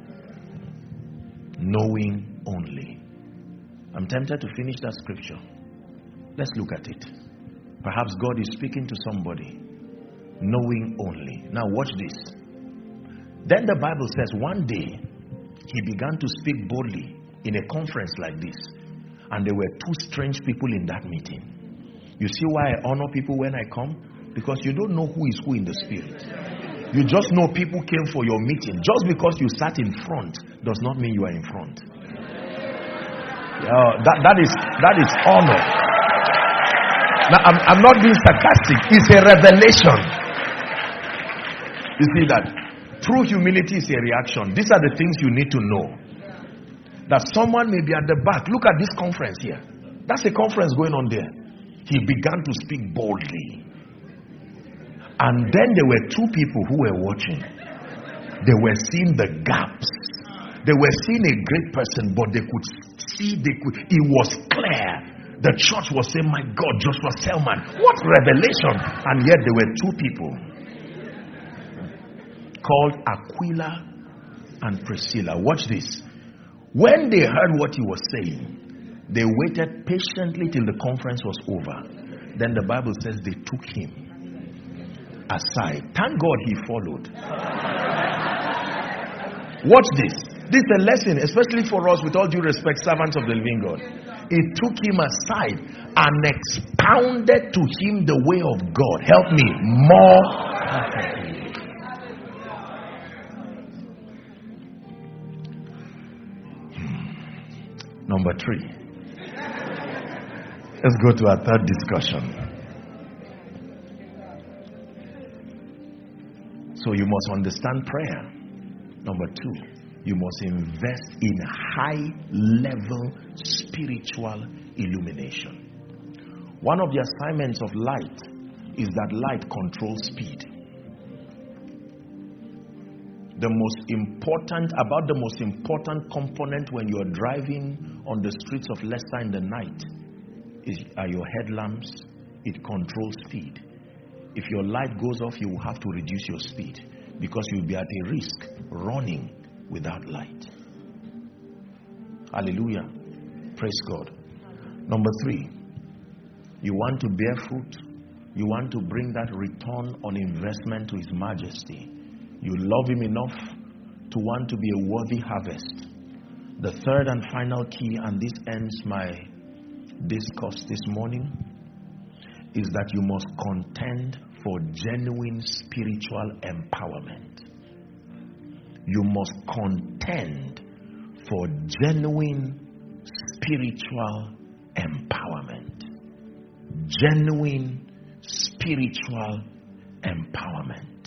B: Knowing only. I'm tempted to finish that scripture. Let's look at it. Perhaps God is speaking to somebody. Knowing only. Now watch this. Then the Bible says one day he began to speak boldly in a conference like this. And there were two strange people in that meeting. You see why I honor people when I come? Because you don't know who is who in the spirit. You just know people came for your meeting. Just because you sat in front does not mean you are in front. Uh, that, that is that is honor. Now, I'm, I'm not being sarcastic. It's a revelation. You see that true humility is a reaction. These are the things you need to know. That someone may be at the back. Look at this conference here. That's a conference going on there. He began to speak boldly. And then there were two people who were watching. They were seeing the gaps. They were seeing a great person, but they could see, they could, it was clear. The church was saying, my God, Joshua Selman, what revelation. And yet there were two people called Aquila and Priscilla. Watch this. When they heard what he was saying, they waited patiently till the conference was over. Then the Bible says they took him aside. Thank God he followed. Watch this. This is a lesson, especially for us, with all due respect, servants of the living God. He took him aside and expounded to him the way of God. Help me, more perfectly. Hmm. Number three. Let's go to our third discussion. So you must understand prayer. Number two. You must invest in high-level spiritual illumination. One of the assignments of light is that light controls speed. The most important, about the most important component when you are driving on the streets of Leicester in the night is are your headlamps. It controls speed. If your light goes off, you will have to reduce your speed because you'll be at a risk running without light. Hallelujah. Praise God. Number three, you want to bear fruit. You want to bring that return on investment to His Majesty. You love Him enough to want to be a worthy harvest. The third and final key, and this ends my discourse this morning, is that you must contend for genuine spiritual empowerment. You must contend for genuine spiritual empowerment. Genuine spiritual empowerment.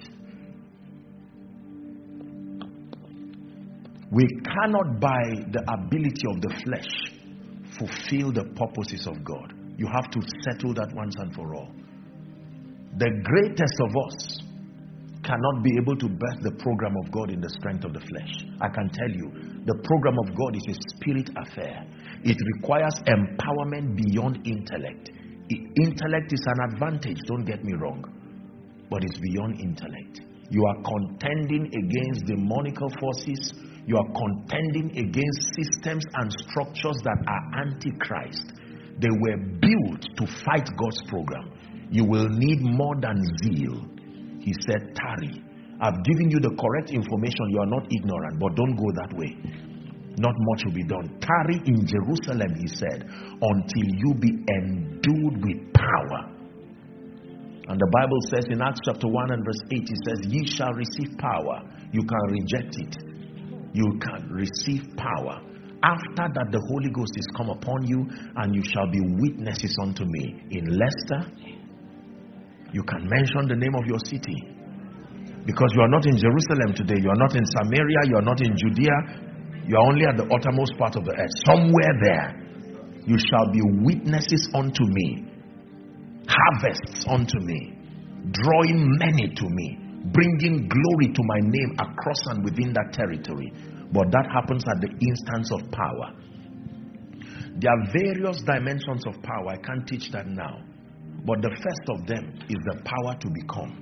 B: We cannot, by the ability of the flesh, fulfill the purposes of God. You have to settle that once and for all. The greatest of us cannot be able to birth the program of God in the strength of the flesh. I can tell you, the program of God is a spirit affair. It requires empowerment beyond intellect. Intellect is an advantage, don't get me wrong, but it's beyond intellect. You are contending against demonical forces. You are contending against systems and structures that are antichrist. They were built to fight God's program. You will need more than zeal. He said, tarry. I've given you the correct information. You are not ignorant, but don't go that way. Not much will be done. Tarry in Jerusalem, he said, until you be endued with power. And the Bible says in Acts chapter one and verse eight, it says, ye shall receive power. You can reject it. You can receive power. After that, the Holy Ghost is come upon you, and you shall be witnesses unto me in Leicester. You can mention the name of your city, because you are not in Jerusalem today. You are not in Samaria. You are not in Judea. You are only at the uttermost part of the earth. Somewhere there, you shall be witnesses unto me, harvests unto me, drawing many to me, bringing glory to my name across and within that territory. But that happens at the instance of power. There are various dimensions of power. I can't teach that now. But the first of them is the power to become.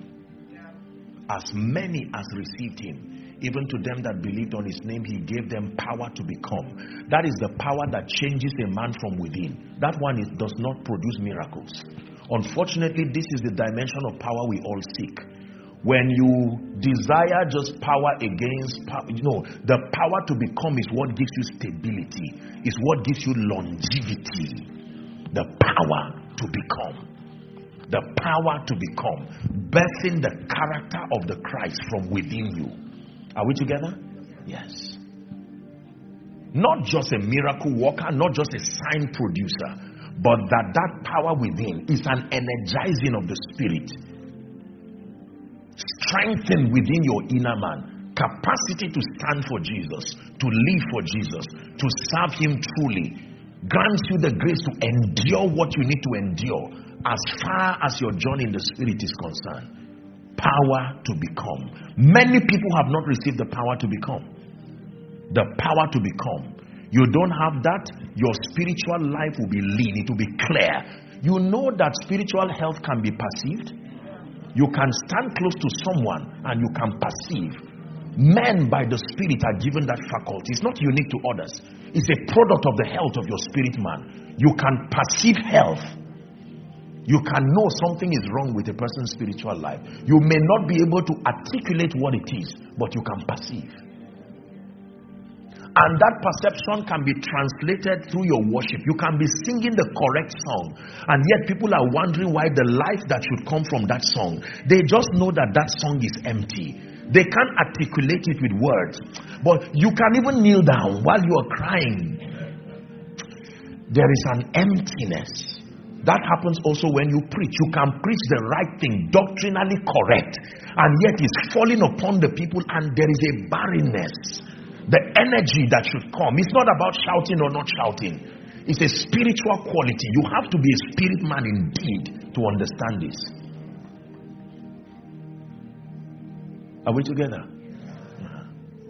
B: As many as received him, even to them that believed on his name, he gave them power to become. That is the power that changes a man from within. That one is, does not produce miracles. Unfortunately, this is the dimension of power we all seek. When you desire just power against power, you know, the power to become is what gives you stability, is what gives you longevity. The power to become. The power to become. Birthing the character of the Christ from within you. Are we together? Yes. Not just a miracle worker, not just a sign producer, but that that power within is an energizing of the spirit. Strengthen within your inner man. Capacity to stand for Jesus, to live for Jesus, to serve him truly. Grants you the grace to endure what you need to endure as far as your journey in the spirit is concerned. Power to become. Many people have not received the power to become. The power to become. You don't have that, your spiritual life will be lean, it will be clear. You know that spiritual health can be perceived. You can stand close to someone and you can perceive. Men by the spirit are given that faculty. It's not unique to others. It's a product of the health of your spirit man. You can perceive health. You can know something is wrong with a person's spiritual life. You may not be able to articulate what it is, but you can perceive. And that perception can be translated through your worship. You can be singing the correct song, and yet people are wondering why the life that should come from that song. They just know that that song is empty. They can't articulate it with words. But you can even kneel down while you are crying. There is an emptiness. That happens also when you preach. You can preach the right thing, doctrinally correct, and yet it's falling upon the people, and there is a barrenness. The energy that should come. It's not about shouting or not shouting. It's a spiritual quality. You have to be a spirit man indeed to understand this. Are we together? Yeah.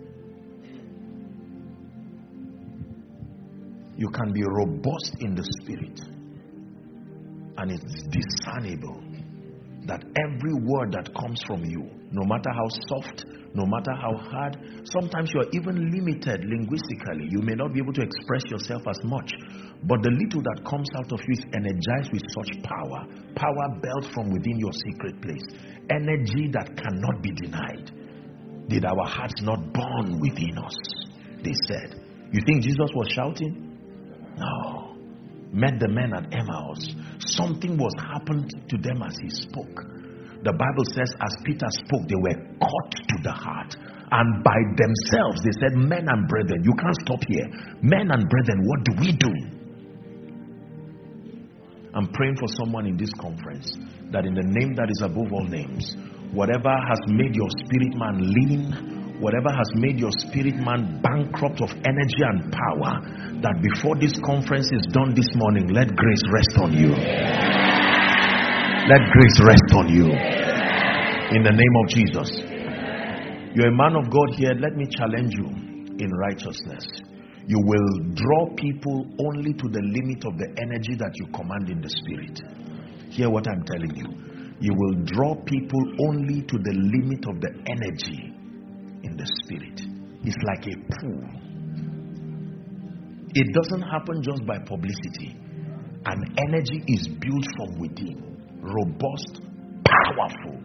B: You can be robust in the spirit, and it's discernible that every word that comes from you, no matter how soft, no matter how hard, sometimes you are even limited linguistically. You may not be able to express yourself as much, but the little that comes out of you is energized with such power. Power built from within your secret place. Energy that cannot be denied. Did our hearts not burn within us? They said. You think Jesus was shouting? No. Met the men at Emmaus. Something was happened to them as he spoke. The Bible says as Peter spoke, they were caught to the heart. And by themselves, they said, men and brethren, you can't stop here. Men and brethren, what do we do? I'm praying for someone in this conference that in the name that is above all names, whatever has made your spirit man lean, whatever has made your spirit man bankrupt of energy and power, that before this conference is done this morning, let grace rest on you. Let grace rest on you. In the name of Jesus. You're a man of God here. Let me challenge you in righteousness. You will draw people only to the limit of the energy that you command in the spirit. Hear what I'm telling you. You will draw people only to the limit of the energy in the spirit. It's like a pool. It doesn't happen just by publicity. An energy is built from within. Robust, powerful.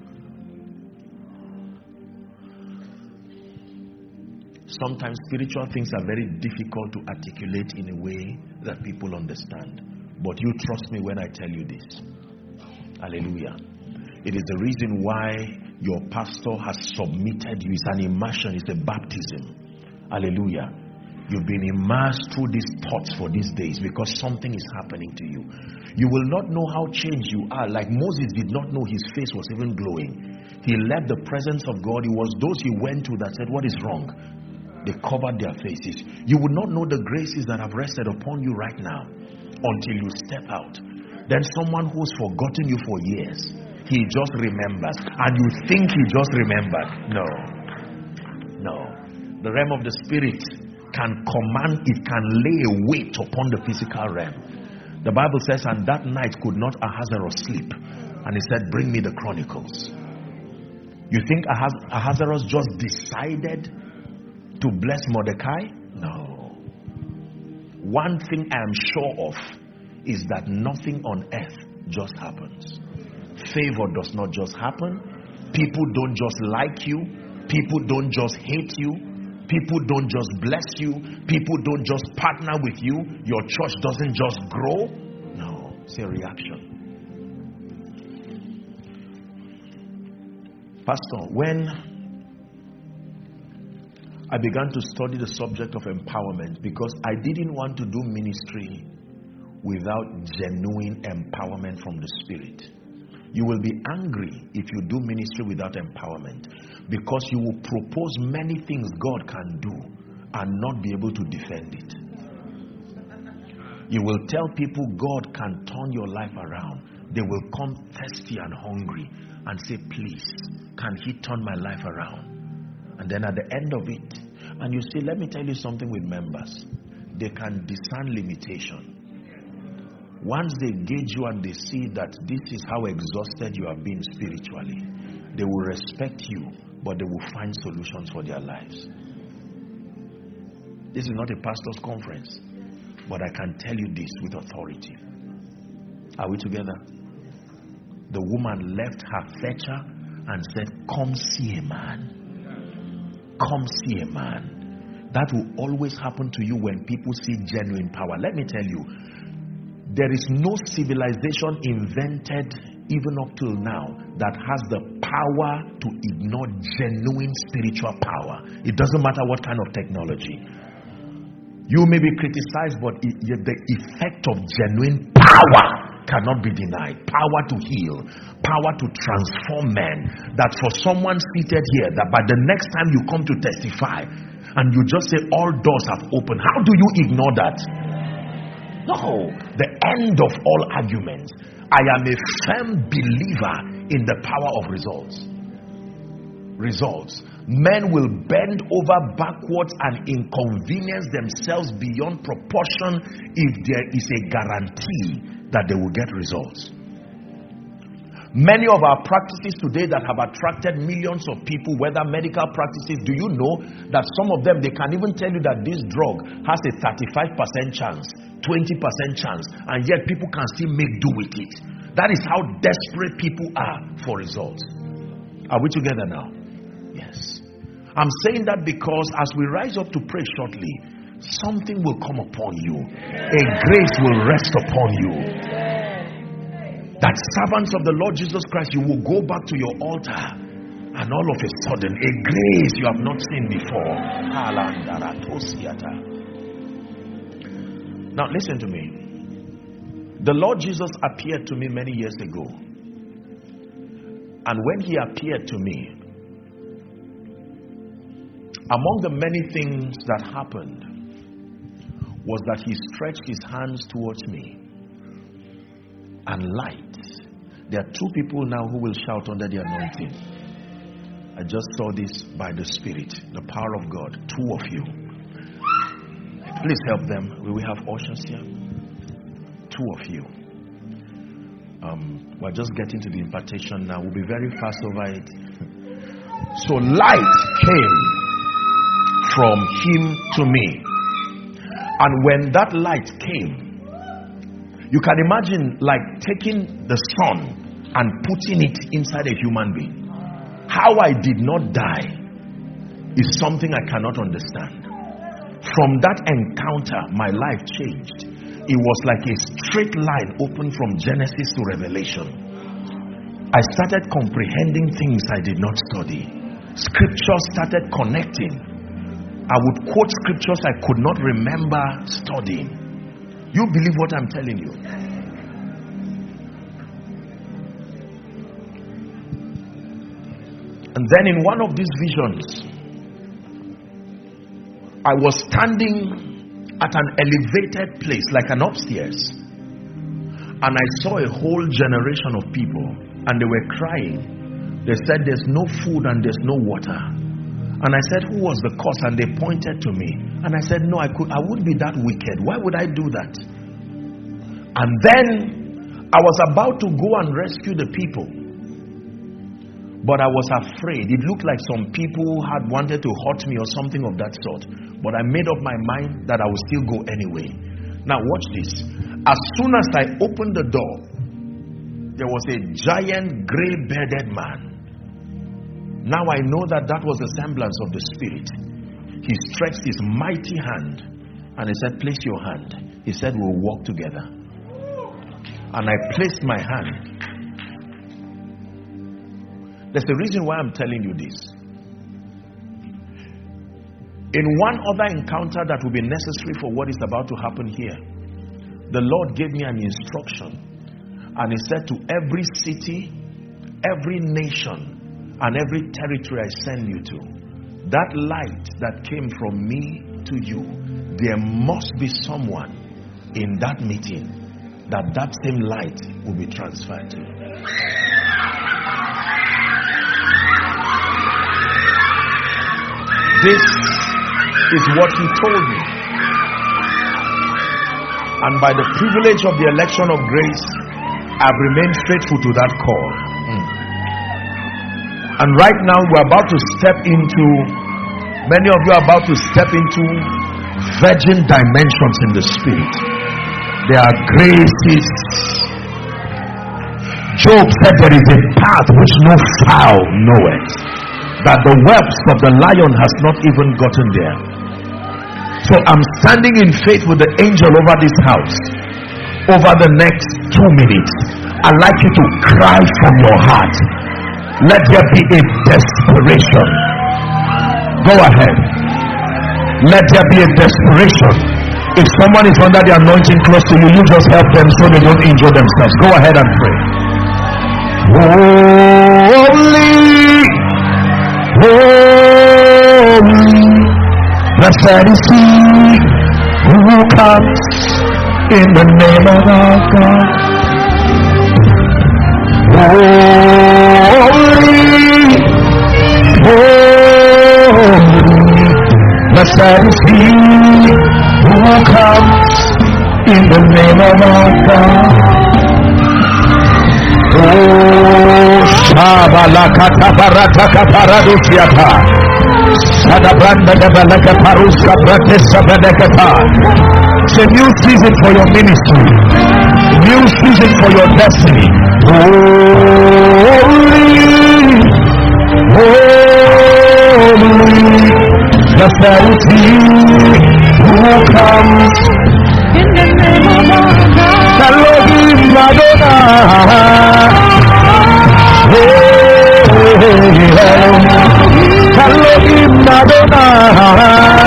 B: Sometimes spiritual things are very difficult to articulate in a way that people understand. But you trust me when I tell you this. Hallelujah. It is the reason why your pastor has submitted you. It's an immersion, it's a baptism. Hallelujah. You've been immersed through these thoughts for these days because something is happening to you. You will not know how changed you are. Like Moses did not know his face was even glowing. He left the presence of God. It was those he went to that said, what is wrong? They covered their faces. You will not know the graces that have rested upon you right now until you step out. Then someone who's forgotten you for years, he just remembers. And you think he just remembered. No. No. The realm of the spirit can command, it can lay a weight upon the physical realm. The Bible says, and that night could not Ahasuerus sleep. And he said, bring me the chronicles. You think Ahaz- Ahasuerus just decided to bless Mordecai? No. One thing I am sure of is that nothing on earth just happens. Favor does not just happen. People don't just like you. People don't just hate you. People don't just bless you. People don't just partner with you. Your church doesn't just grow. No, it's a reaction. Pastor, when I began to study the subject of empowerment, because I didn't want to do ministry without genuine empowerment from the Spirit. You will be angry if you do ministry without empowerment, because you will propose many things God can do and not be able to defend it. You will tell people God can turn your life around. They will come thirsty and hungry and say, please, can he turn my life around? And then at the end of it, and you see, let me tell you something with members. They can discern limitation. Once they gauge you and they see that this is how exhausted you have been spiritually, they will respect you, but they will find solutions for their lives. This is not a pastor's conference, but I can tell you this with authority. Are we together? The woman left her fetcher and said, come see a man. Come see a man. That will always happen to you when people see genuine power. Let me tell you, there is no civilization invented even up till now that has the power to ignore genuine spiritual power. It doesn't matter what kind of technology. You may be criticized, but it, the effect of genuine power cannot be denied. Power to heal, power to transform men. That for someone seated here, that by the next time you come to testify and you just say all doors have opened, how do you ignore that? No. The end of all arguments. I am a firm believer in the power of results. Results. Men will bend over backwards and inconvenience themselves beyond proportion if there is a guarantee that they will get results. Many of our practices today that have attracted millions of people, whether medical practices, do you know that some of them, they can even tell you that this drug has a thirty-five percent chance, twenty percent chance, and yet people can still make do with it. That is how desperate people are for results. Are we together now? Yes. I'm saying that because as we rise up to pray shortly, something will come upon you. A grace will rest upon you. That servants of the Lord Jesus Christ, you will go back to your altar and all of a sudden a grace you have not seen before. Now listen to me. The Lord Jesus appeared to me many years ago. And when he appeared to me, among the many things that happened was that he stretched his hands towards me, and light. There are two people now who will shout under the anointing. I just saw this by the Spirit, the power of God. Two of you. Please help them. Will we have ushers here? Two of you. Um, we're just getting to the impartation now. We'll be very fast over it. So light came from him to me. And when that light came, you can imagine like taking the sun and putting it inside a human being. How I did not die is something I cannot understand. From that encounter, my life changed. It was like a straight line open from Genesis to Revelation. I started comprehending things I did not study. Scriptures started connecting. I would quote scriptures I could not remember studying. You believe what I'm telling you? And then in one of these visions, I was standing at an elevated place, like an upstairs, and I saw a whole generation of people, and they were crying. They said there's no food and there's no water. And I said, who was the cause? And they pointed to me. And I said, no, I could I wouldn't be that wicked. Why would I do that? And then I was about to go and rescue the people, but I was afraid. It looked like some people had wanted to hurt me or something of that sort. But I made up my mind that I would still go anyway. Now watch this. As soon as I opened the door, there was a giant gray-bearded man. Now I know that that was the semblance of the Spirit. He stretched his mighty hand and he said, place your hand. He said, we'll walk together. And I placed my hand. There's a reason why I'm telling you this. In one other encounter that will be necessary for what is about to happen here, the Lord gave me an instruction, and He said, to every city, every nation, and every territory I send you to, that light that came from me to you, there must be someone in that meeting that that same light will be transferred to. This is what He told me, and by the privilege of the election of grace, I've remained faithful to that call. mm. And right now we're about to step into, many of you are about to step into virgin dimensions in the spirit. There are graces. Job said there is a path which no fowl knoweth, that the webs of the lion has not even gotten there. So I'm standing in faith with the angel over this house. Over the next two minutes, I'd like you to cry from your heart. Let there be a desperation. Go ahead. Let there be a desperation. If someone is under the anointing close to you, you just help them so they don't injure themselves. Go ahead and pray. Holy, holy, blessed is He who comes in the name of our God. Holy, holy, blessed is He who comes in the name of our God. Oh, Shabalakata Barataka Paradusiata. Sadabranda Gabalaka Parusa Bratesa Bedekata. It's a new season for your ministry, new season for your destiny. Holy, holy, blessed is He who comes in the name of our God. Elohim Adonai. Elohim Adonai.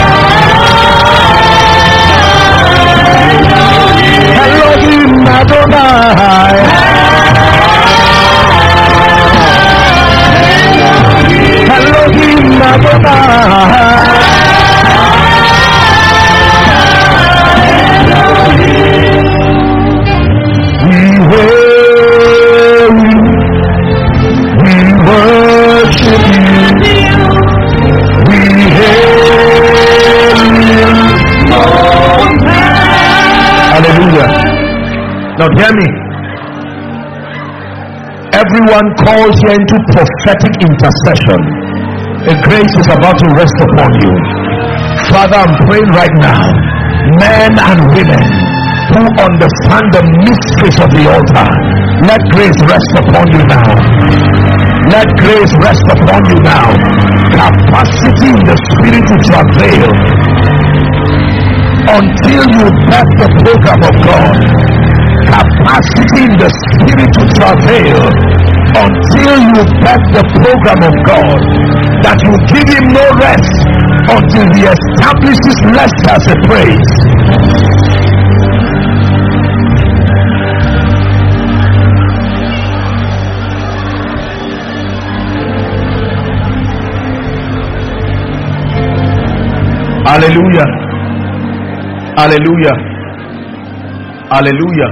B: Elohim Adonai. Elohim Adonai. We hail you, we worship you, we hail you. Hallelujah. Now hear me. Everyone calls here into prophetic intercession. A grace is about to rest upon you. Father, I'm praying right now, men and women who understand the mysteries of the altar, let grace rest upon you now. Let grace rest upon you now. Capacity in the spirit to travail until you birth the program of God. Capacity in the spirit to travail until you birth the program of God, that you give Him no rest until He establishes rest as a praise. Hallelujah. Hallelujah. Hallelujah.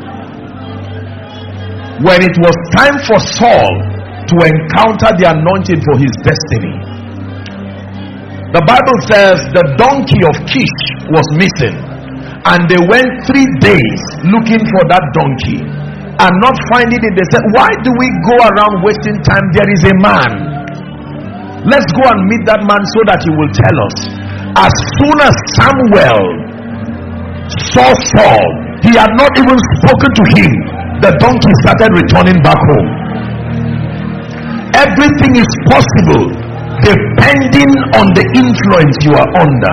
B: When it was time for Saul to encounter the anointing for his destiny, the Bible says the donkey of Kish was missing, and they went three days looking for that donkey and not finding it. They said, why do we go around wasting time? There is a man. Let's go and meet that man so that he will tell us. As soon as Samuel saw Saul, he had not even spoken to him, the donkey started returning back home. Everything is possible depending on the influence you are under.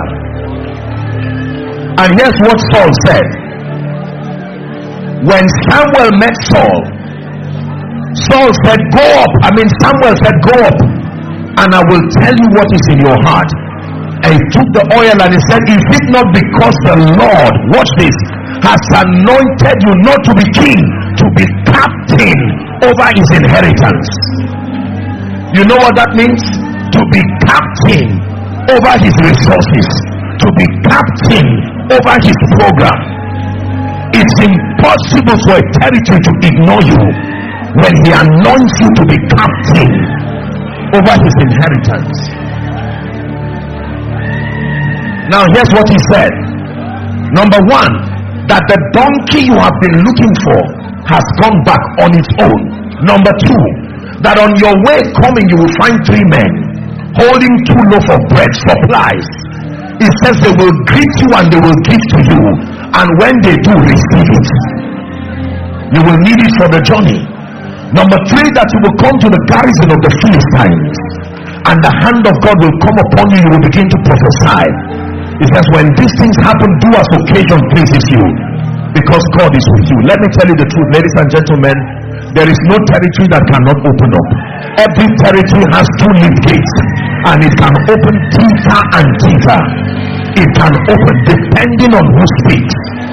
B: And here's what Saul said. When Samuel met Saul, Saul said, go up. I mean, Samuel said, go up, and I will tell you what is in your heart. And he took the oil and he said, is it not because the Lord, watch this, has anointed you not to be king, to be captain over his inheritance? You know what that means? To be captain over his resources, to be captain over his program. It's impossible for a territory to ignore you when he anoints you to be captain over his inheritance. Now here's what he said. Number one, that the donkey you have been looking for has gone back on its own. Number two, that on your way coming you will find three men holding two loaves of bread, supplies. It says they will greet you and they will give to you, and when they do, receive it. You will need it for the journey. Number three, that you will come to the garrison of the Philistines, and the hand of God will come upon you. You will begin to prophesy. It says when these things happen, do as occasion pleases you, because God is with you. Let me tell you the truth, ladies and gentlemen. There is no territory that cannot open up. Every territory has two lead gates, and it can open deeper and deeper. It can open depending on who speaks.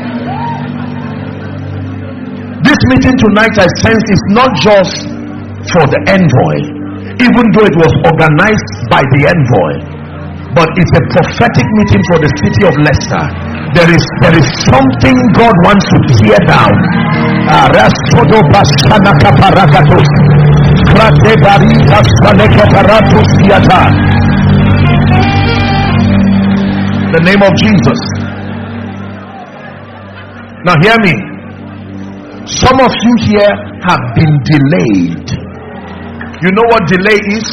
B: This meeting tonight, I sense, is not just for the envoy, even though it was organized by the envoy, but it's a prophetic meeting for the city of Leicester. There is there is something God wants to tear down. The name of Jesus. Now hear me. Some of you here have been delayed. You know what delay is?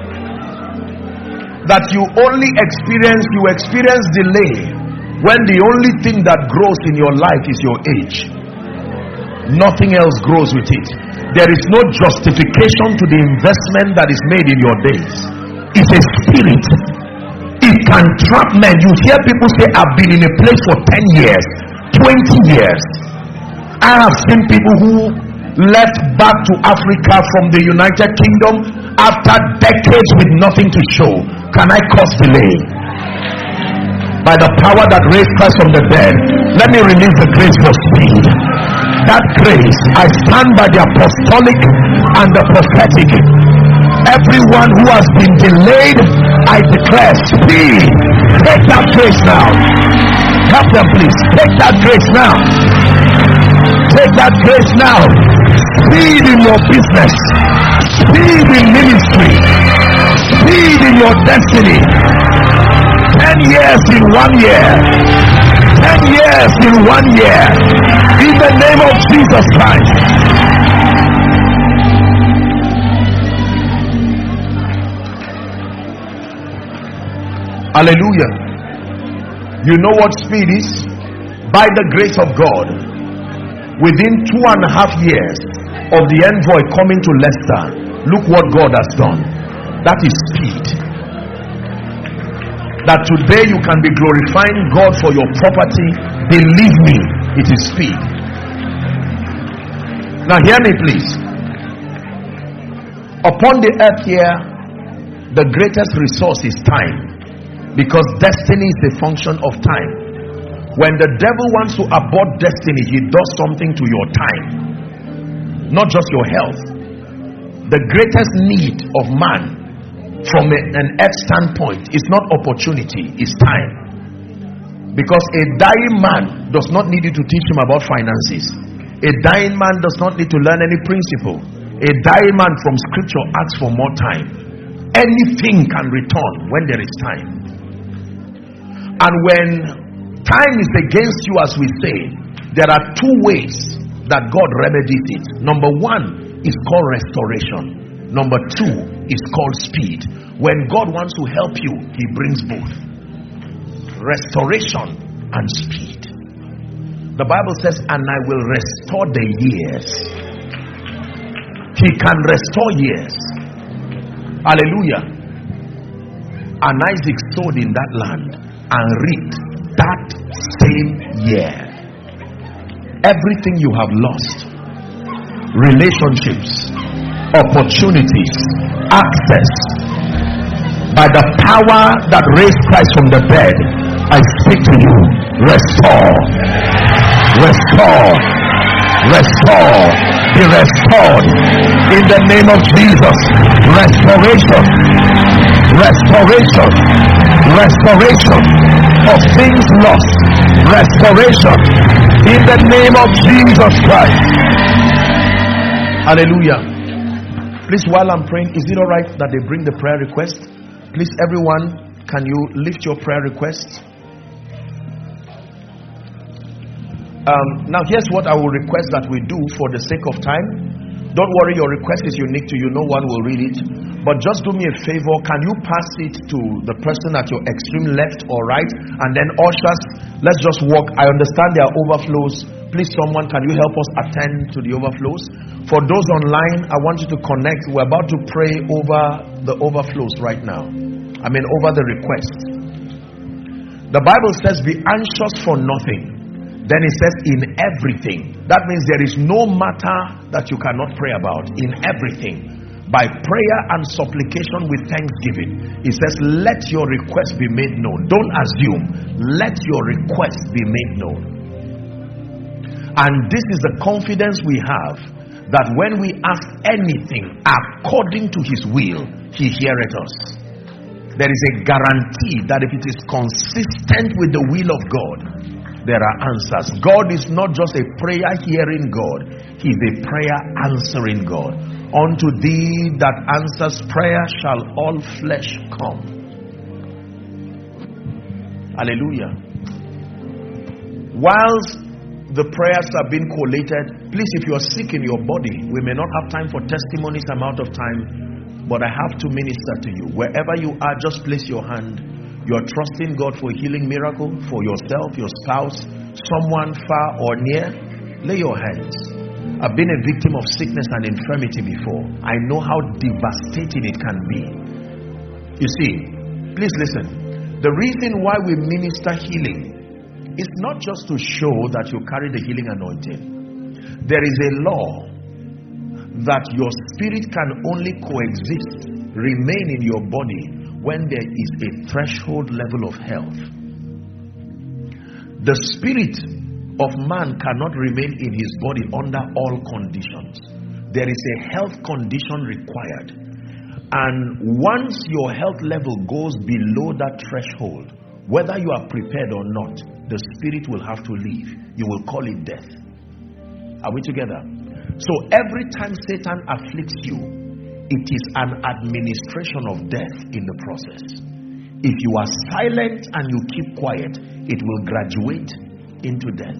B: That you only experience, you experience delay when the only thing that grows in your life is your age. Nothing else grows with it. There is no justification to the investment that is made in your days. It's a spirit. It can trap men. You hear people say, I've been in a place for ten years, twenty years. I have seen people who left back to Africa from the United Kingdom after decades with nothing to show. Can I cause delay? By the power that raised Christ from the dead, let me release the grace for speed. That grace, I stand by the apostolic and the prophetic. Everyone who has been delayed, I declare speed. Take that grace now. Help them please. Take that grace now. Take that grace now. Speed in your business. Speed in ministry. Speed in your destiny. Ten years in one year. Ten years in one year. In the name of Jesus Christ. Hallelujah. You know what speed is? By the grace of God, within two and a half years of the envoy coming to Leicester, look what God has done. That is speed. That today you can be glorifying God for your property. Believe me, it is speed. Now hear me please. Upon the earth here, the greatest resource is time, because destiny is a function of time. When the devil wants to abort destiny, he does something to your time, not just your health. The greatest need of man from a, an earth standpoint is not opportunity, it's time. Because a dying man does not need you to teach him about finances. A dying man does not need to learn any principle. A dying man from scripture asks for more time. Anything can return when there is time. And when time is against you, as we say, there are two ways that God remedies it. Number one is called restoration. Number two is called speed. When God wants to help you, he brings both restoration and speed. The Bible says, and I will restore the years. He can restore years. Hallelujah. And Isaac sowed in that land and reaped that same year. Everything you have lost, relationships, opportunities, access. By the power that raised Christ from the dead, I speak to you. Restore. Restore. Restore. Be restored. In the name of Jesus. Restoration. Restoration. Restoration of things lost. Restoration. In the name of Jesus Christ. Hallelujah. Please, while I'm praying, is it alright that they bring the prayer request? Please, everyone, can you lift your prayer requests? Um, now, here's what I will request that we do for the sake of time. Don't worry, your request is unique to you. No one will read it. But just do me a favor. Can you pass it to the person at your extreme left or right? And then ushers, let's just walk. I understand there are overflows. Please, someone, can you help us attend to the overflows? For those online, I want you to connect. We're about to pray over the overflows right now. I mean, over the request. The Bible says, be anxious for nothing. Then it says, in everything. That means there is no matter that you cannot pray about. In everything. By prayer and supplication with thanksgiving. It says, let your request be made known. Don't assume. Let your request be made known. And this is the confidence we have, that when we ask anything according to his will, he heareth us. There is a guarantee that if it is consistent with the will of God, there are answers. God is not just a prayer hearing God, he is a prayer answering God. Unto thee that answers prayer shall all flesh come. Hallelujah. Whilst the prayers are being collated, please, if you are sick in your body, we may not have time for testimonies, I'm out of time, but I have to minister to you. Wherever you are, just place your hand. You are trusting God for a healing miracle for yourself, your spouse, someone far or near. Lay your hands. I've been a victim of sickness and infirmity before. I know how devastating it can be. You see, please listen. The reason why we minister healing, it's not just to show that you carry the healing anointing. There is a law that your spirit can only coexist, remain in your body, when there is a threshold level of health. The spirit of man cannot remain in his body under all conditions. There is a health condition required. And once your health level goes below that threshold, whether you are prepared or not, the spirit will have to leave. You will call it death. Are we together? So every time Satan afflicts you, it is an administration of death in the process. If you are silent and you keep quiet, it will graduate into death.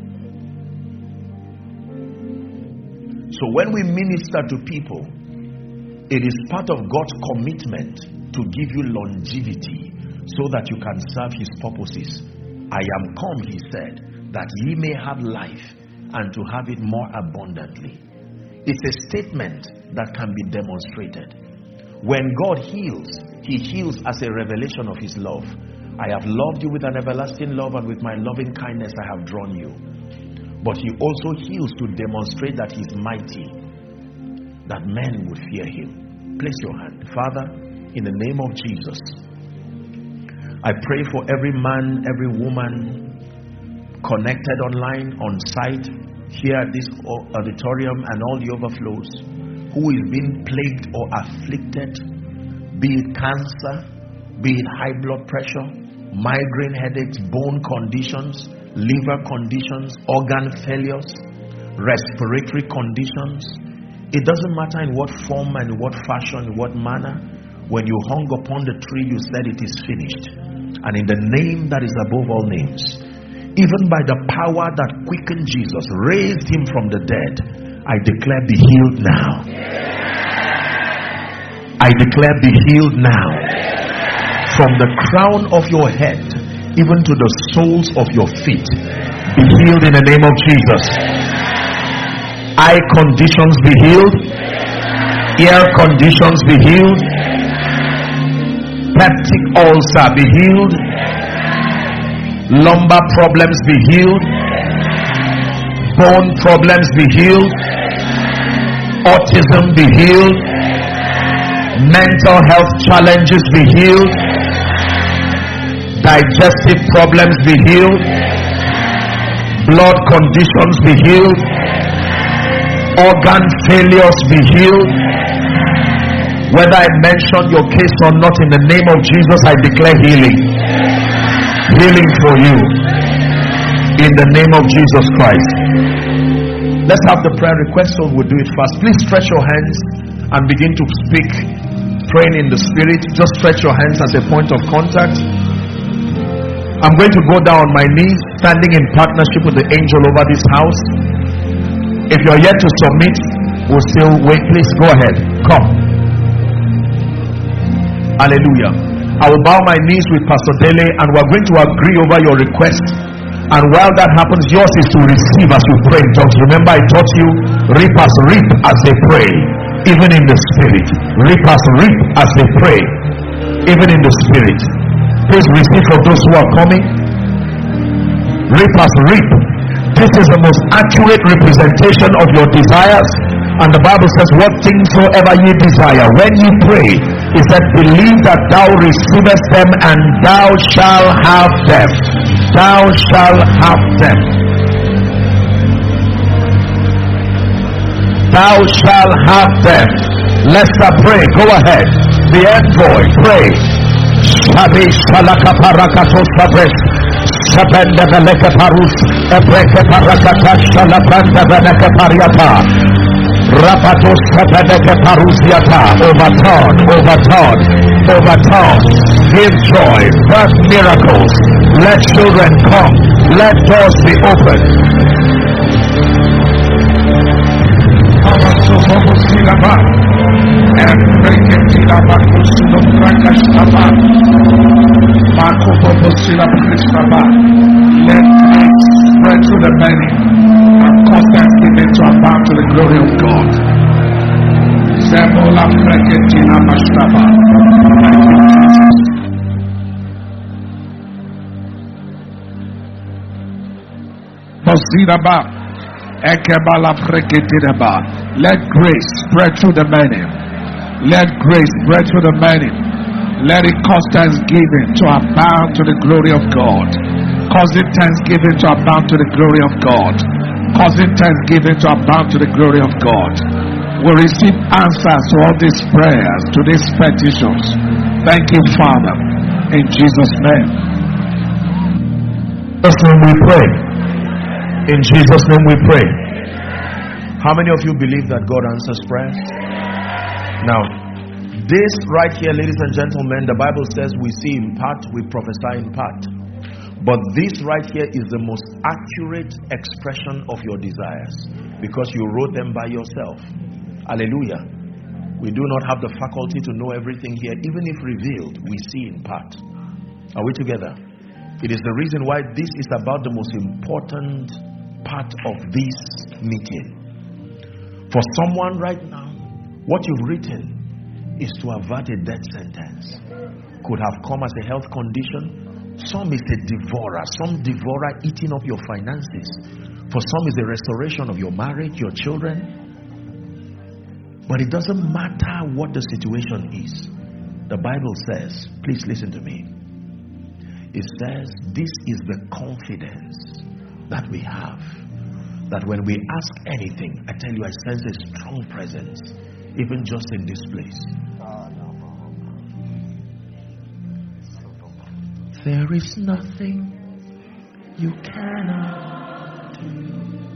B: So when we minister to people, it is part of God's commitment to give you longevity, so that you can serve his purposes. I am come, he said, that ye may have life and to have it more abundantly. It's a statement that can be demonstrated. When God heals, he heals as a revelation of his love. I have loved you with an everlasting love, and with my loving kindness I have drawn you. But he also heals to demonstrate that he's mighty, that men would fear him. Place your hand. Father, in the name of Jesus, I pray for every man, every woman connected online, on site, here at this auditorium and all the overflows, who is being plagued or afflicted, be it cancer, be it high blood pressure, migraine headaches, bone conditions, liver conditions, organ failures, respiratory conditions. It doesn't matter in what form and in what fashion, in what manner. When you hung upon the tree, you said it is finished. And in the name that is above all names, even by the power that quickened Jesus, raised him from the dead, I declare, be healed now. I declare, be healed now. From the crown of your head even to the soles of your feet, be healed in the name of Jesus. Eye conditions be healed. Ear conditions be healed. Peptic ulcer be healed. Lumbar problems be healed. Bone problems be healed. Autism be healed. Mental health challenges be healed. Digestive problems be healed. Blood conditions be healed. Organ failures be healed. Whether I mention your case or not, in the name of Jesus, I declare healing. Healing for you. In the name of Jesus Christ. Let's have the prayer request, so we'll do it fast. Please stretch your hands and begin to speak, praying in the spirit. Just stretch your hands as a point of contact. I'm going to go down on my knees, standing in partnership with the angel over this house. If you're yet to submit, we'll still wait. Please go ahead. Come. Hallelujah. I will bow my knees with Pastor Dele, and we're going to agree over your request. And while that happens, yours is to receive as you pray in tongues. Remember, I taught you, reapers reap as they pray, even in the spirit. Reapers reap as they pray, even in the spirit. Please receive for those who are coming. Reapers reap. This is the most accurate representation of your desires. And the Bible says, what things soever ye desire, when ye pray, it said, believe that thou receivest them, and thou shalt have them. Thou shalt have them. Thou shalt have them. Lester, pray. Go ahead. The envoy, pray. Shabi shalaka parakato sabres. Shabenda veleke parus. Ebreke parakata shalapanda veleke pariata. Rapatos sabedeke parusiata. Overturn, overturn, overturn. Give joy, birth miracles. Let children come. Let doors be opened.
A: Let grace spread to the many and cause thanksgiving to abound to the glory of God. Zemola Freketina Mashtaba. Thank you, Jesus. Let grace spread through the many. Let grace spread through the many. Let it cause thanksgiving to abound to the glory of God. Cause it thanksgiving to abound to the glory of God. Cause it thanksgiving to abound to the glory of God. We receive answers to all these prayers, to these petitions. Thank you, Father. In Jesus' name.
B: In Jesus' name we pray. In Jesus' name we pray. How many of you believe that God answers prayers? Now, this right here, ladies and gentlemen, the Bible says we see in part, we prophesy in part. But this right here is the most accurate expression of your desires, because you wrote them by yourself. Hallelujah. We do not have the faculty to know everything here. Even if revealed, we see in part. Are we together? It is the reason why this is about the most important part of this meeting. For someone right now, what you've written is to avert a death sentence. Could have come as a health condition. Some is a devourer. Some devourer eating up your finances. For some is a restoration of your marriage, your children. But it doesn't matter what the situation is. The Bible says, please listen to me. It says, this is the confidence that we have. That when we ask anything, I tell you, I sense a strong presence, even just in this place. There is nothing you cannot do.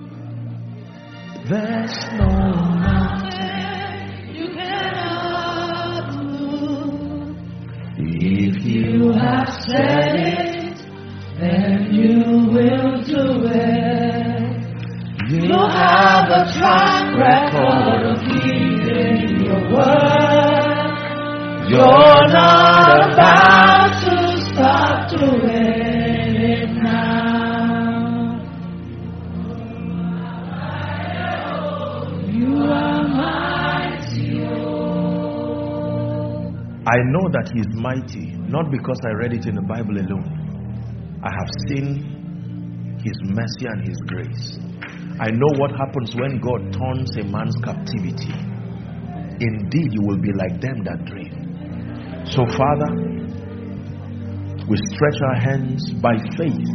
B: There's no mountain
C: you cannot move. If you have said it, then you will do it. You have a track record of keeping your word. You're not about to stop doing it now. You are mighty.
B: I know that He is mighty, not because I read it in the Bible alone. I have seen His mercy and His grace. I know what happens when God turns a man's captivity. Indeed, you will be like them that dream. So, Father, we stretch our hands by faith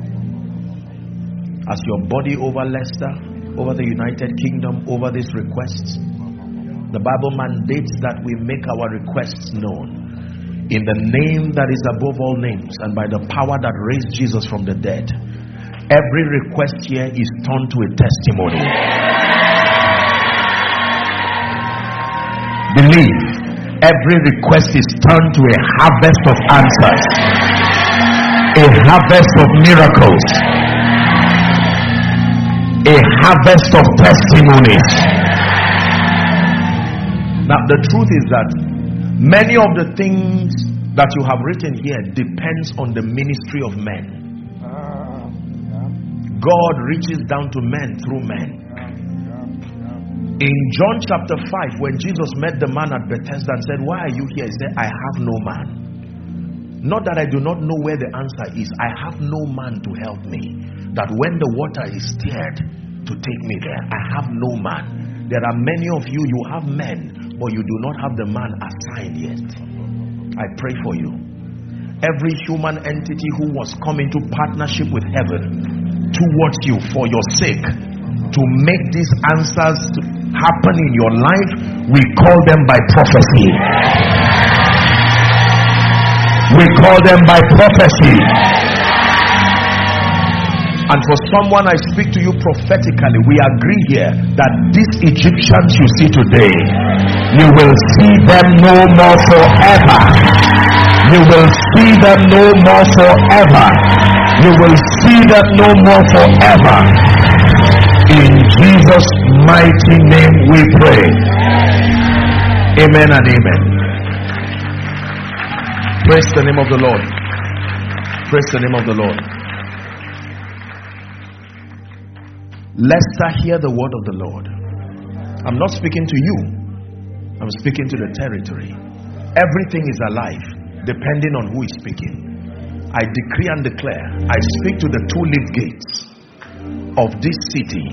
B: as your body over Leicester, over the United Kingdom, over these requests. The Bible mandates that we make our requests known in the name that is above all names and by the power that raised Jesus from the dead. Every request here is turned to a testimony. Believe, every request is turned to a harvest of answers, a harvest of miracles, a harvest of testimonies. Now the truth is that many of the things that you have written here depends on the ministry of men. God reaches down to men through men. In John chapter five, when Jesus met the man at Bethesda and said, "Why are you here?" He said, "I have no man." Not that I do not know where the answer is. I have no man to help me. That when the water is stirred, to take me there. I have no man. There are many of you, you have men, but you do not have the man assigned yet. I pray for you. Every human entity who was coming to partnership with heaven towards you for your sake, to make these answers happen in your life, we call them by prophecy. We call them by prophecy. And for someone, I speak to you prophetically. We agree here that these Egyptians you see today, you will see them no more forever. You will see them no more forever. You will see them no more forever. In Jesus' mighty name we pray. Amen and amen. Praise the name of the Lord. Praise the name of the Lord. Leicester, hear the word of the Lord. I'm not speaking to you. I'm speaking to the territory. Everything is alive, depending on who is speaking. I decree and declare, I speak to the two lift gates of this city.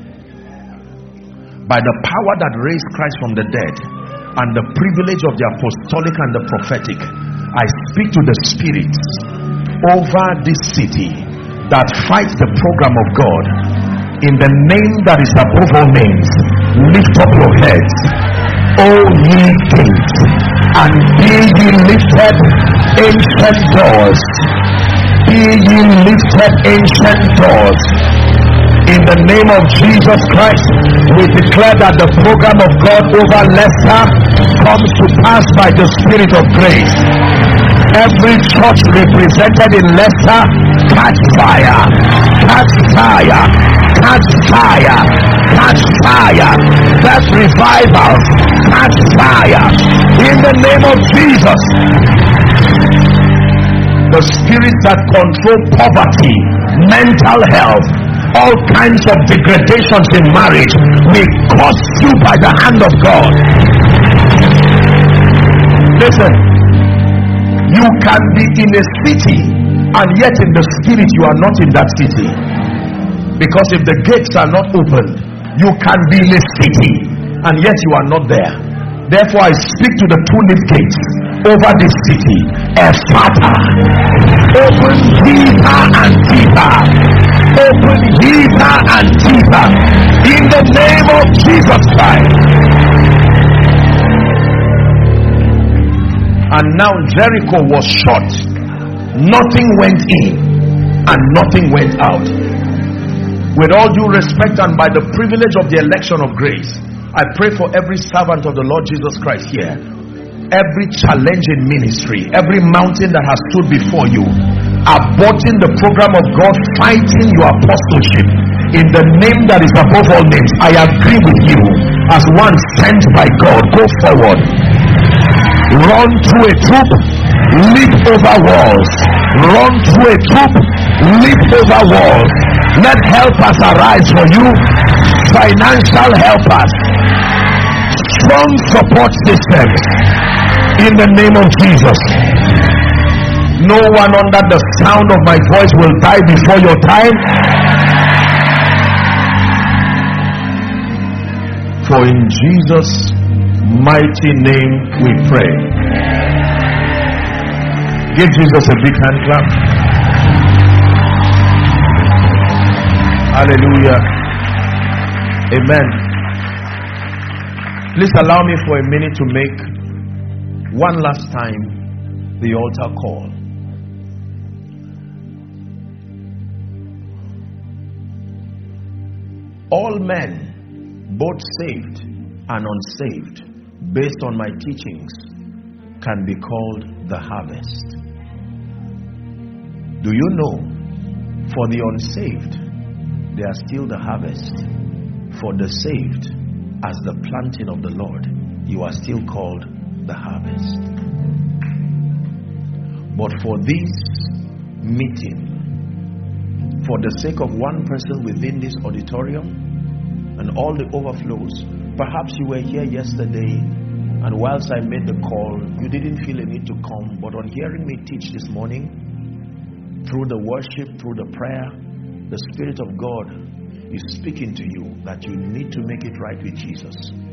B: By the power that raised Christ from the dead and the privilege of the apostolic and the prophetic, I speak to the spirits over this city that fights the program of God. In the name that is above all names, lift up your heads, O ye gates, and be ye lifted, ancient doors. Be ye lifted, ancient doors. In the name of Jesus Christ, we declare that the program of God over Leicester comes to pass by the Spirit of grace. Every church represented in Leicester, catch fire, catch fire, catch fire, catch fire. That revival, catch fire. In the name of Jesus. The spirits that control poverty, mental health, all kinds of degradations in marriage, we curse you by the hand of God. Listen, you can be in a city and yet in the spirit you are not in that city. Because if the gates are not opened, you can be in a city and yet you are not there. Therefore I speak to the two lift gates over this city. Ephata, open deeper and deeper. Open deeper and deeper. In the name of Jesus Christ. And now Jericho was shut. Nothing went in and nothing went out. With all due respect and by the privilege of the election of grace, I pray for every servant of the Lord Jesus Christ here. Every challenge in ministry, every mountain that has stood before you, aborting the program of God, fighting your apostleship, in the name that is above all names, I agree with you as one sent by God. Go forward. Run through a troop, leap over walls. Run through a troop, leap over walls. Let helpers arise for you. Financial helpers, strong support systems, in the name of Jesus. No one under the sound of my voice will die before your time. For in Jesus' mighty name we pray. Give Jesus a big hand clap. Hallelujah. Amen. Please allow me for a minute to make one last time the altar call. All men, both saved and unsaved, based on my teachings, can be called the harvest. Do you know, for the unsaved, they are still the harvest. For the saved, as the planting of the Lord, you are still called the harvest. But for this meeting, for the sake of one person within this auditorium and all the overflows, perhaps you were here yesterday, and whilst I made the call, you didn't feel a need to come, but on hearing me teach this morning, through the worship, through the prayer, the Spirit of God is speaking to you that you need to make it right with Jesus.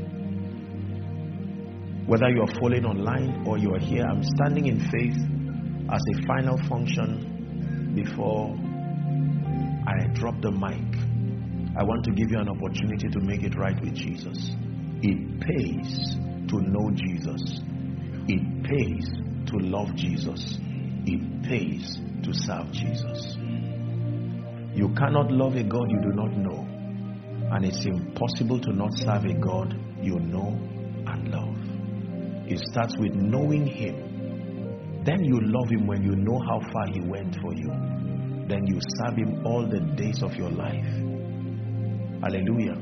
B: Whether you are following online or you are here, I'm standing in faith as a final function before I drop the mic. I want to give you an opportunity to make it right with Jesus. It pays to know Jesus. It pays to love Jesus. It pays to serve Jesus. You cannot love a God you do not know, and it's impossible to not serve a God you know and love. It starts with knowing Him. Then you love Him when you know how far He went for you. Then you serve Him all the days of your life. Hallelujah.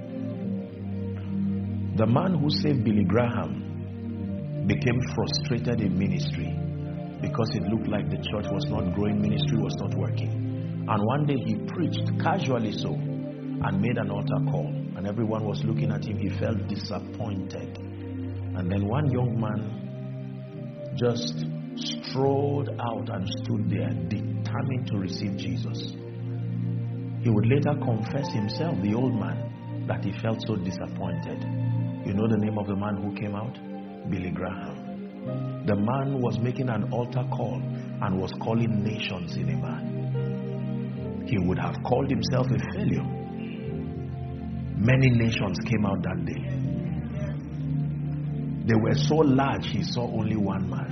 B: The man who saved Billy Graham became frustrated in ministry because it looked like the church was not growing, ministry was not working. And one day he preached, casually so, and made an altar call. And everyone was looking at him. He felt disappointed. And then one young man just strode out and stood there, determined to receive Jesus. He would later confess himself, the old man, that he felt so disappointed. You know the name of the man who came out? Billy Graham. The man was making an altar call and was calling nations in a man. He would have called himself a failure. Many nations came out that day. They were so large, he saw only one man.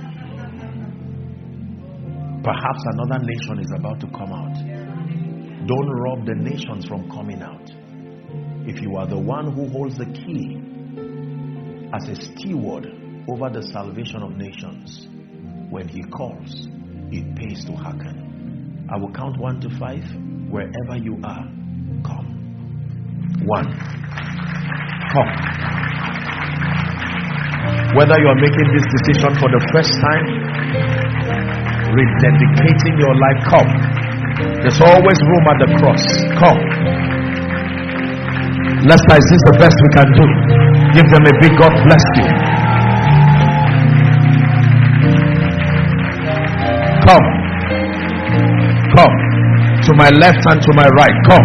B: Perhaps another nation is about to come out. Don't rob the nations from coming out. If you are the one who holds the key as a steward over the salvation of nations, when He calls, it pays to hearken. I will count one to five. Wherever you are, come. One. Come. Whether you are making this decision for the first time, rededicating your life, come. There's always room at the cross. Come. Lester, is this the best we can do? Give them a big God bless you. Come. Come. To my left and to my right. Come.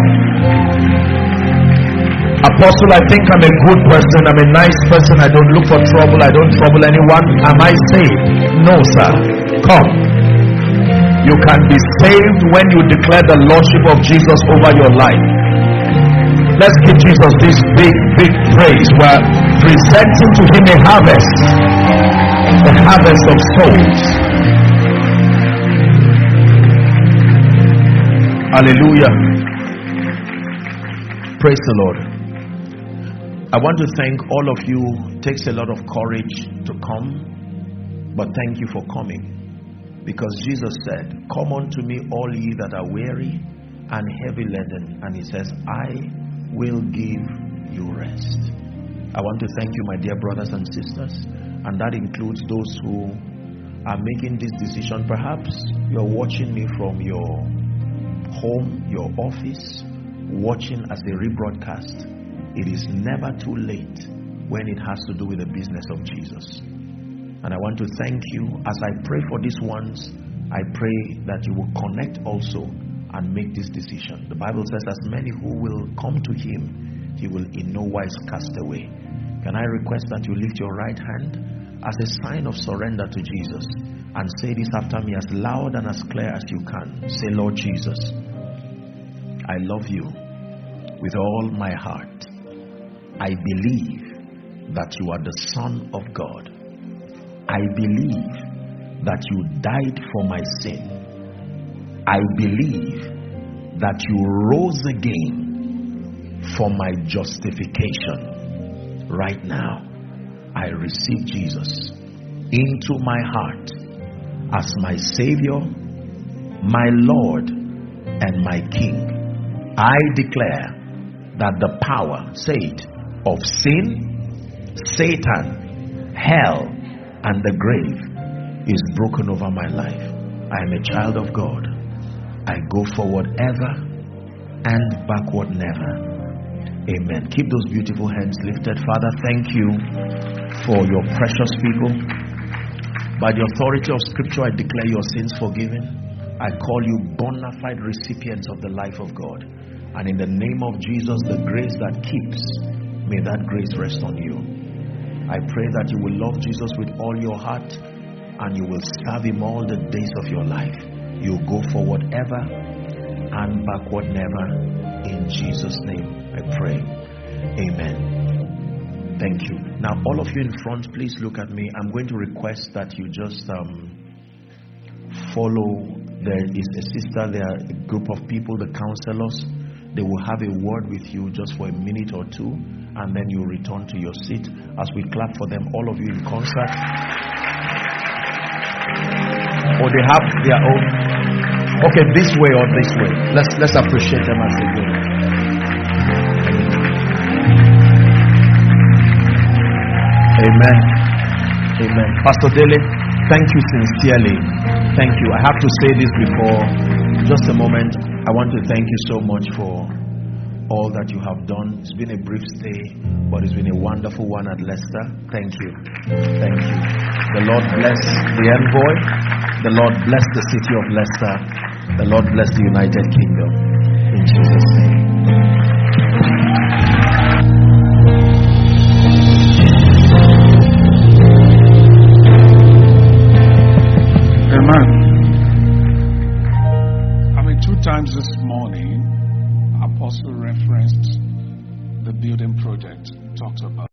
B: Apostle, I think I'm a good person. I'm a nice person. I don't look for trouble. I don't trouble anyone. Am I saved? No, sir. Come. You can be saved when you declare the Lordship of Jesus over your life. Let's give Jesus this big, big praise. We're presenting to Him a harvest. The harvest of souls. Hallelujah. Praise the Lord. I want to thank all of you. It takes a lot of courage to come, but thank you for coming. Because Jesus said, come unto me all ye that are weary and heavy laden. And He says, I will give you rest. I want to thank you, my dear brothers and sisters. And that includes those who are making this decision. Perhaps you're watching me from your home, your office, watching as a rebroadcast. It is never too late when it has to do with the business of Jesus. And I want to thank you. As I pray for these ones, I pray that you will connect also and make this decision. The Bible says, as many who will come to Him, he will in no wise cast away. Can I request that you lift your right hand as a sign of surrender to Jesus and say this after me as loud and as clear as you can. Say, Lord Jesus, I love you with all my heart. I believe that you are the Son of God. I believe that you died for my sin. I believe that you rose again for my justification. Right now, I receive Jesus into my heart as my Savior, my Lord, and my King. I declare that the power, say it, of sin, Satan, hell, and the grave is broken over my life. I am a child of God. I go forward ever and backward never. Amen. Keep those beautiful hands lifted. Father, thank you for your precious people. By the authority of Scripture, I declare your sins forgiven. I call you bona fide recipients of the life of God. And in the name of Jesus, the grace that keeps, may that grace rest on you. I pray that you will love Jesus with all your heart and you will serve him all the days of your life. You'll go forward ever and backward never. In Jesus' name I pray. Amen. Thank you. Now all of you in front, please look at me. I'm going to request that you just um, follow. There is a sister there, a group of people, the counselors. They will have a word with you just for a minute or two, and then you return to your seat. As we clap for them, all of you in concert. Or they have their own. Okay, this way or this way. Let's let's appreciate them as they go. Amen. Amen. Pastor Dele, thank you sincerely. Thank you. I have to say this before just a moment. I want to thank you so much for all that you have done. It's been a brief stay, but it's been a wonderful one at Leicester. Thank you. Thank you. The Lord bless the envoy. The Lord bless the city of Leicester. The Lord bless the United Kingdom. In Jesus' name.
A: Amen. I mean, two times this morning, Apostle referenced the building project, talked about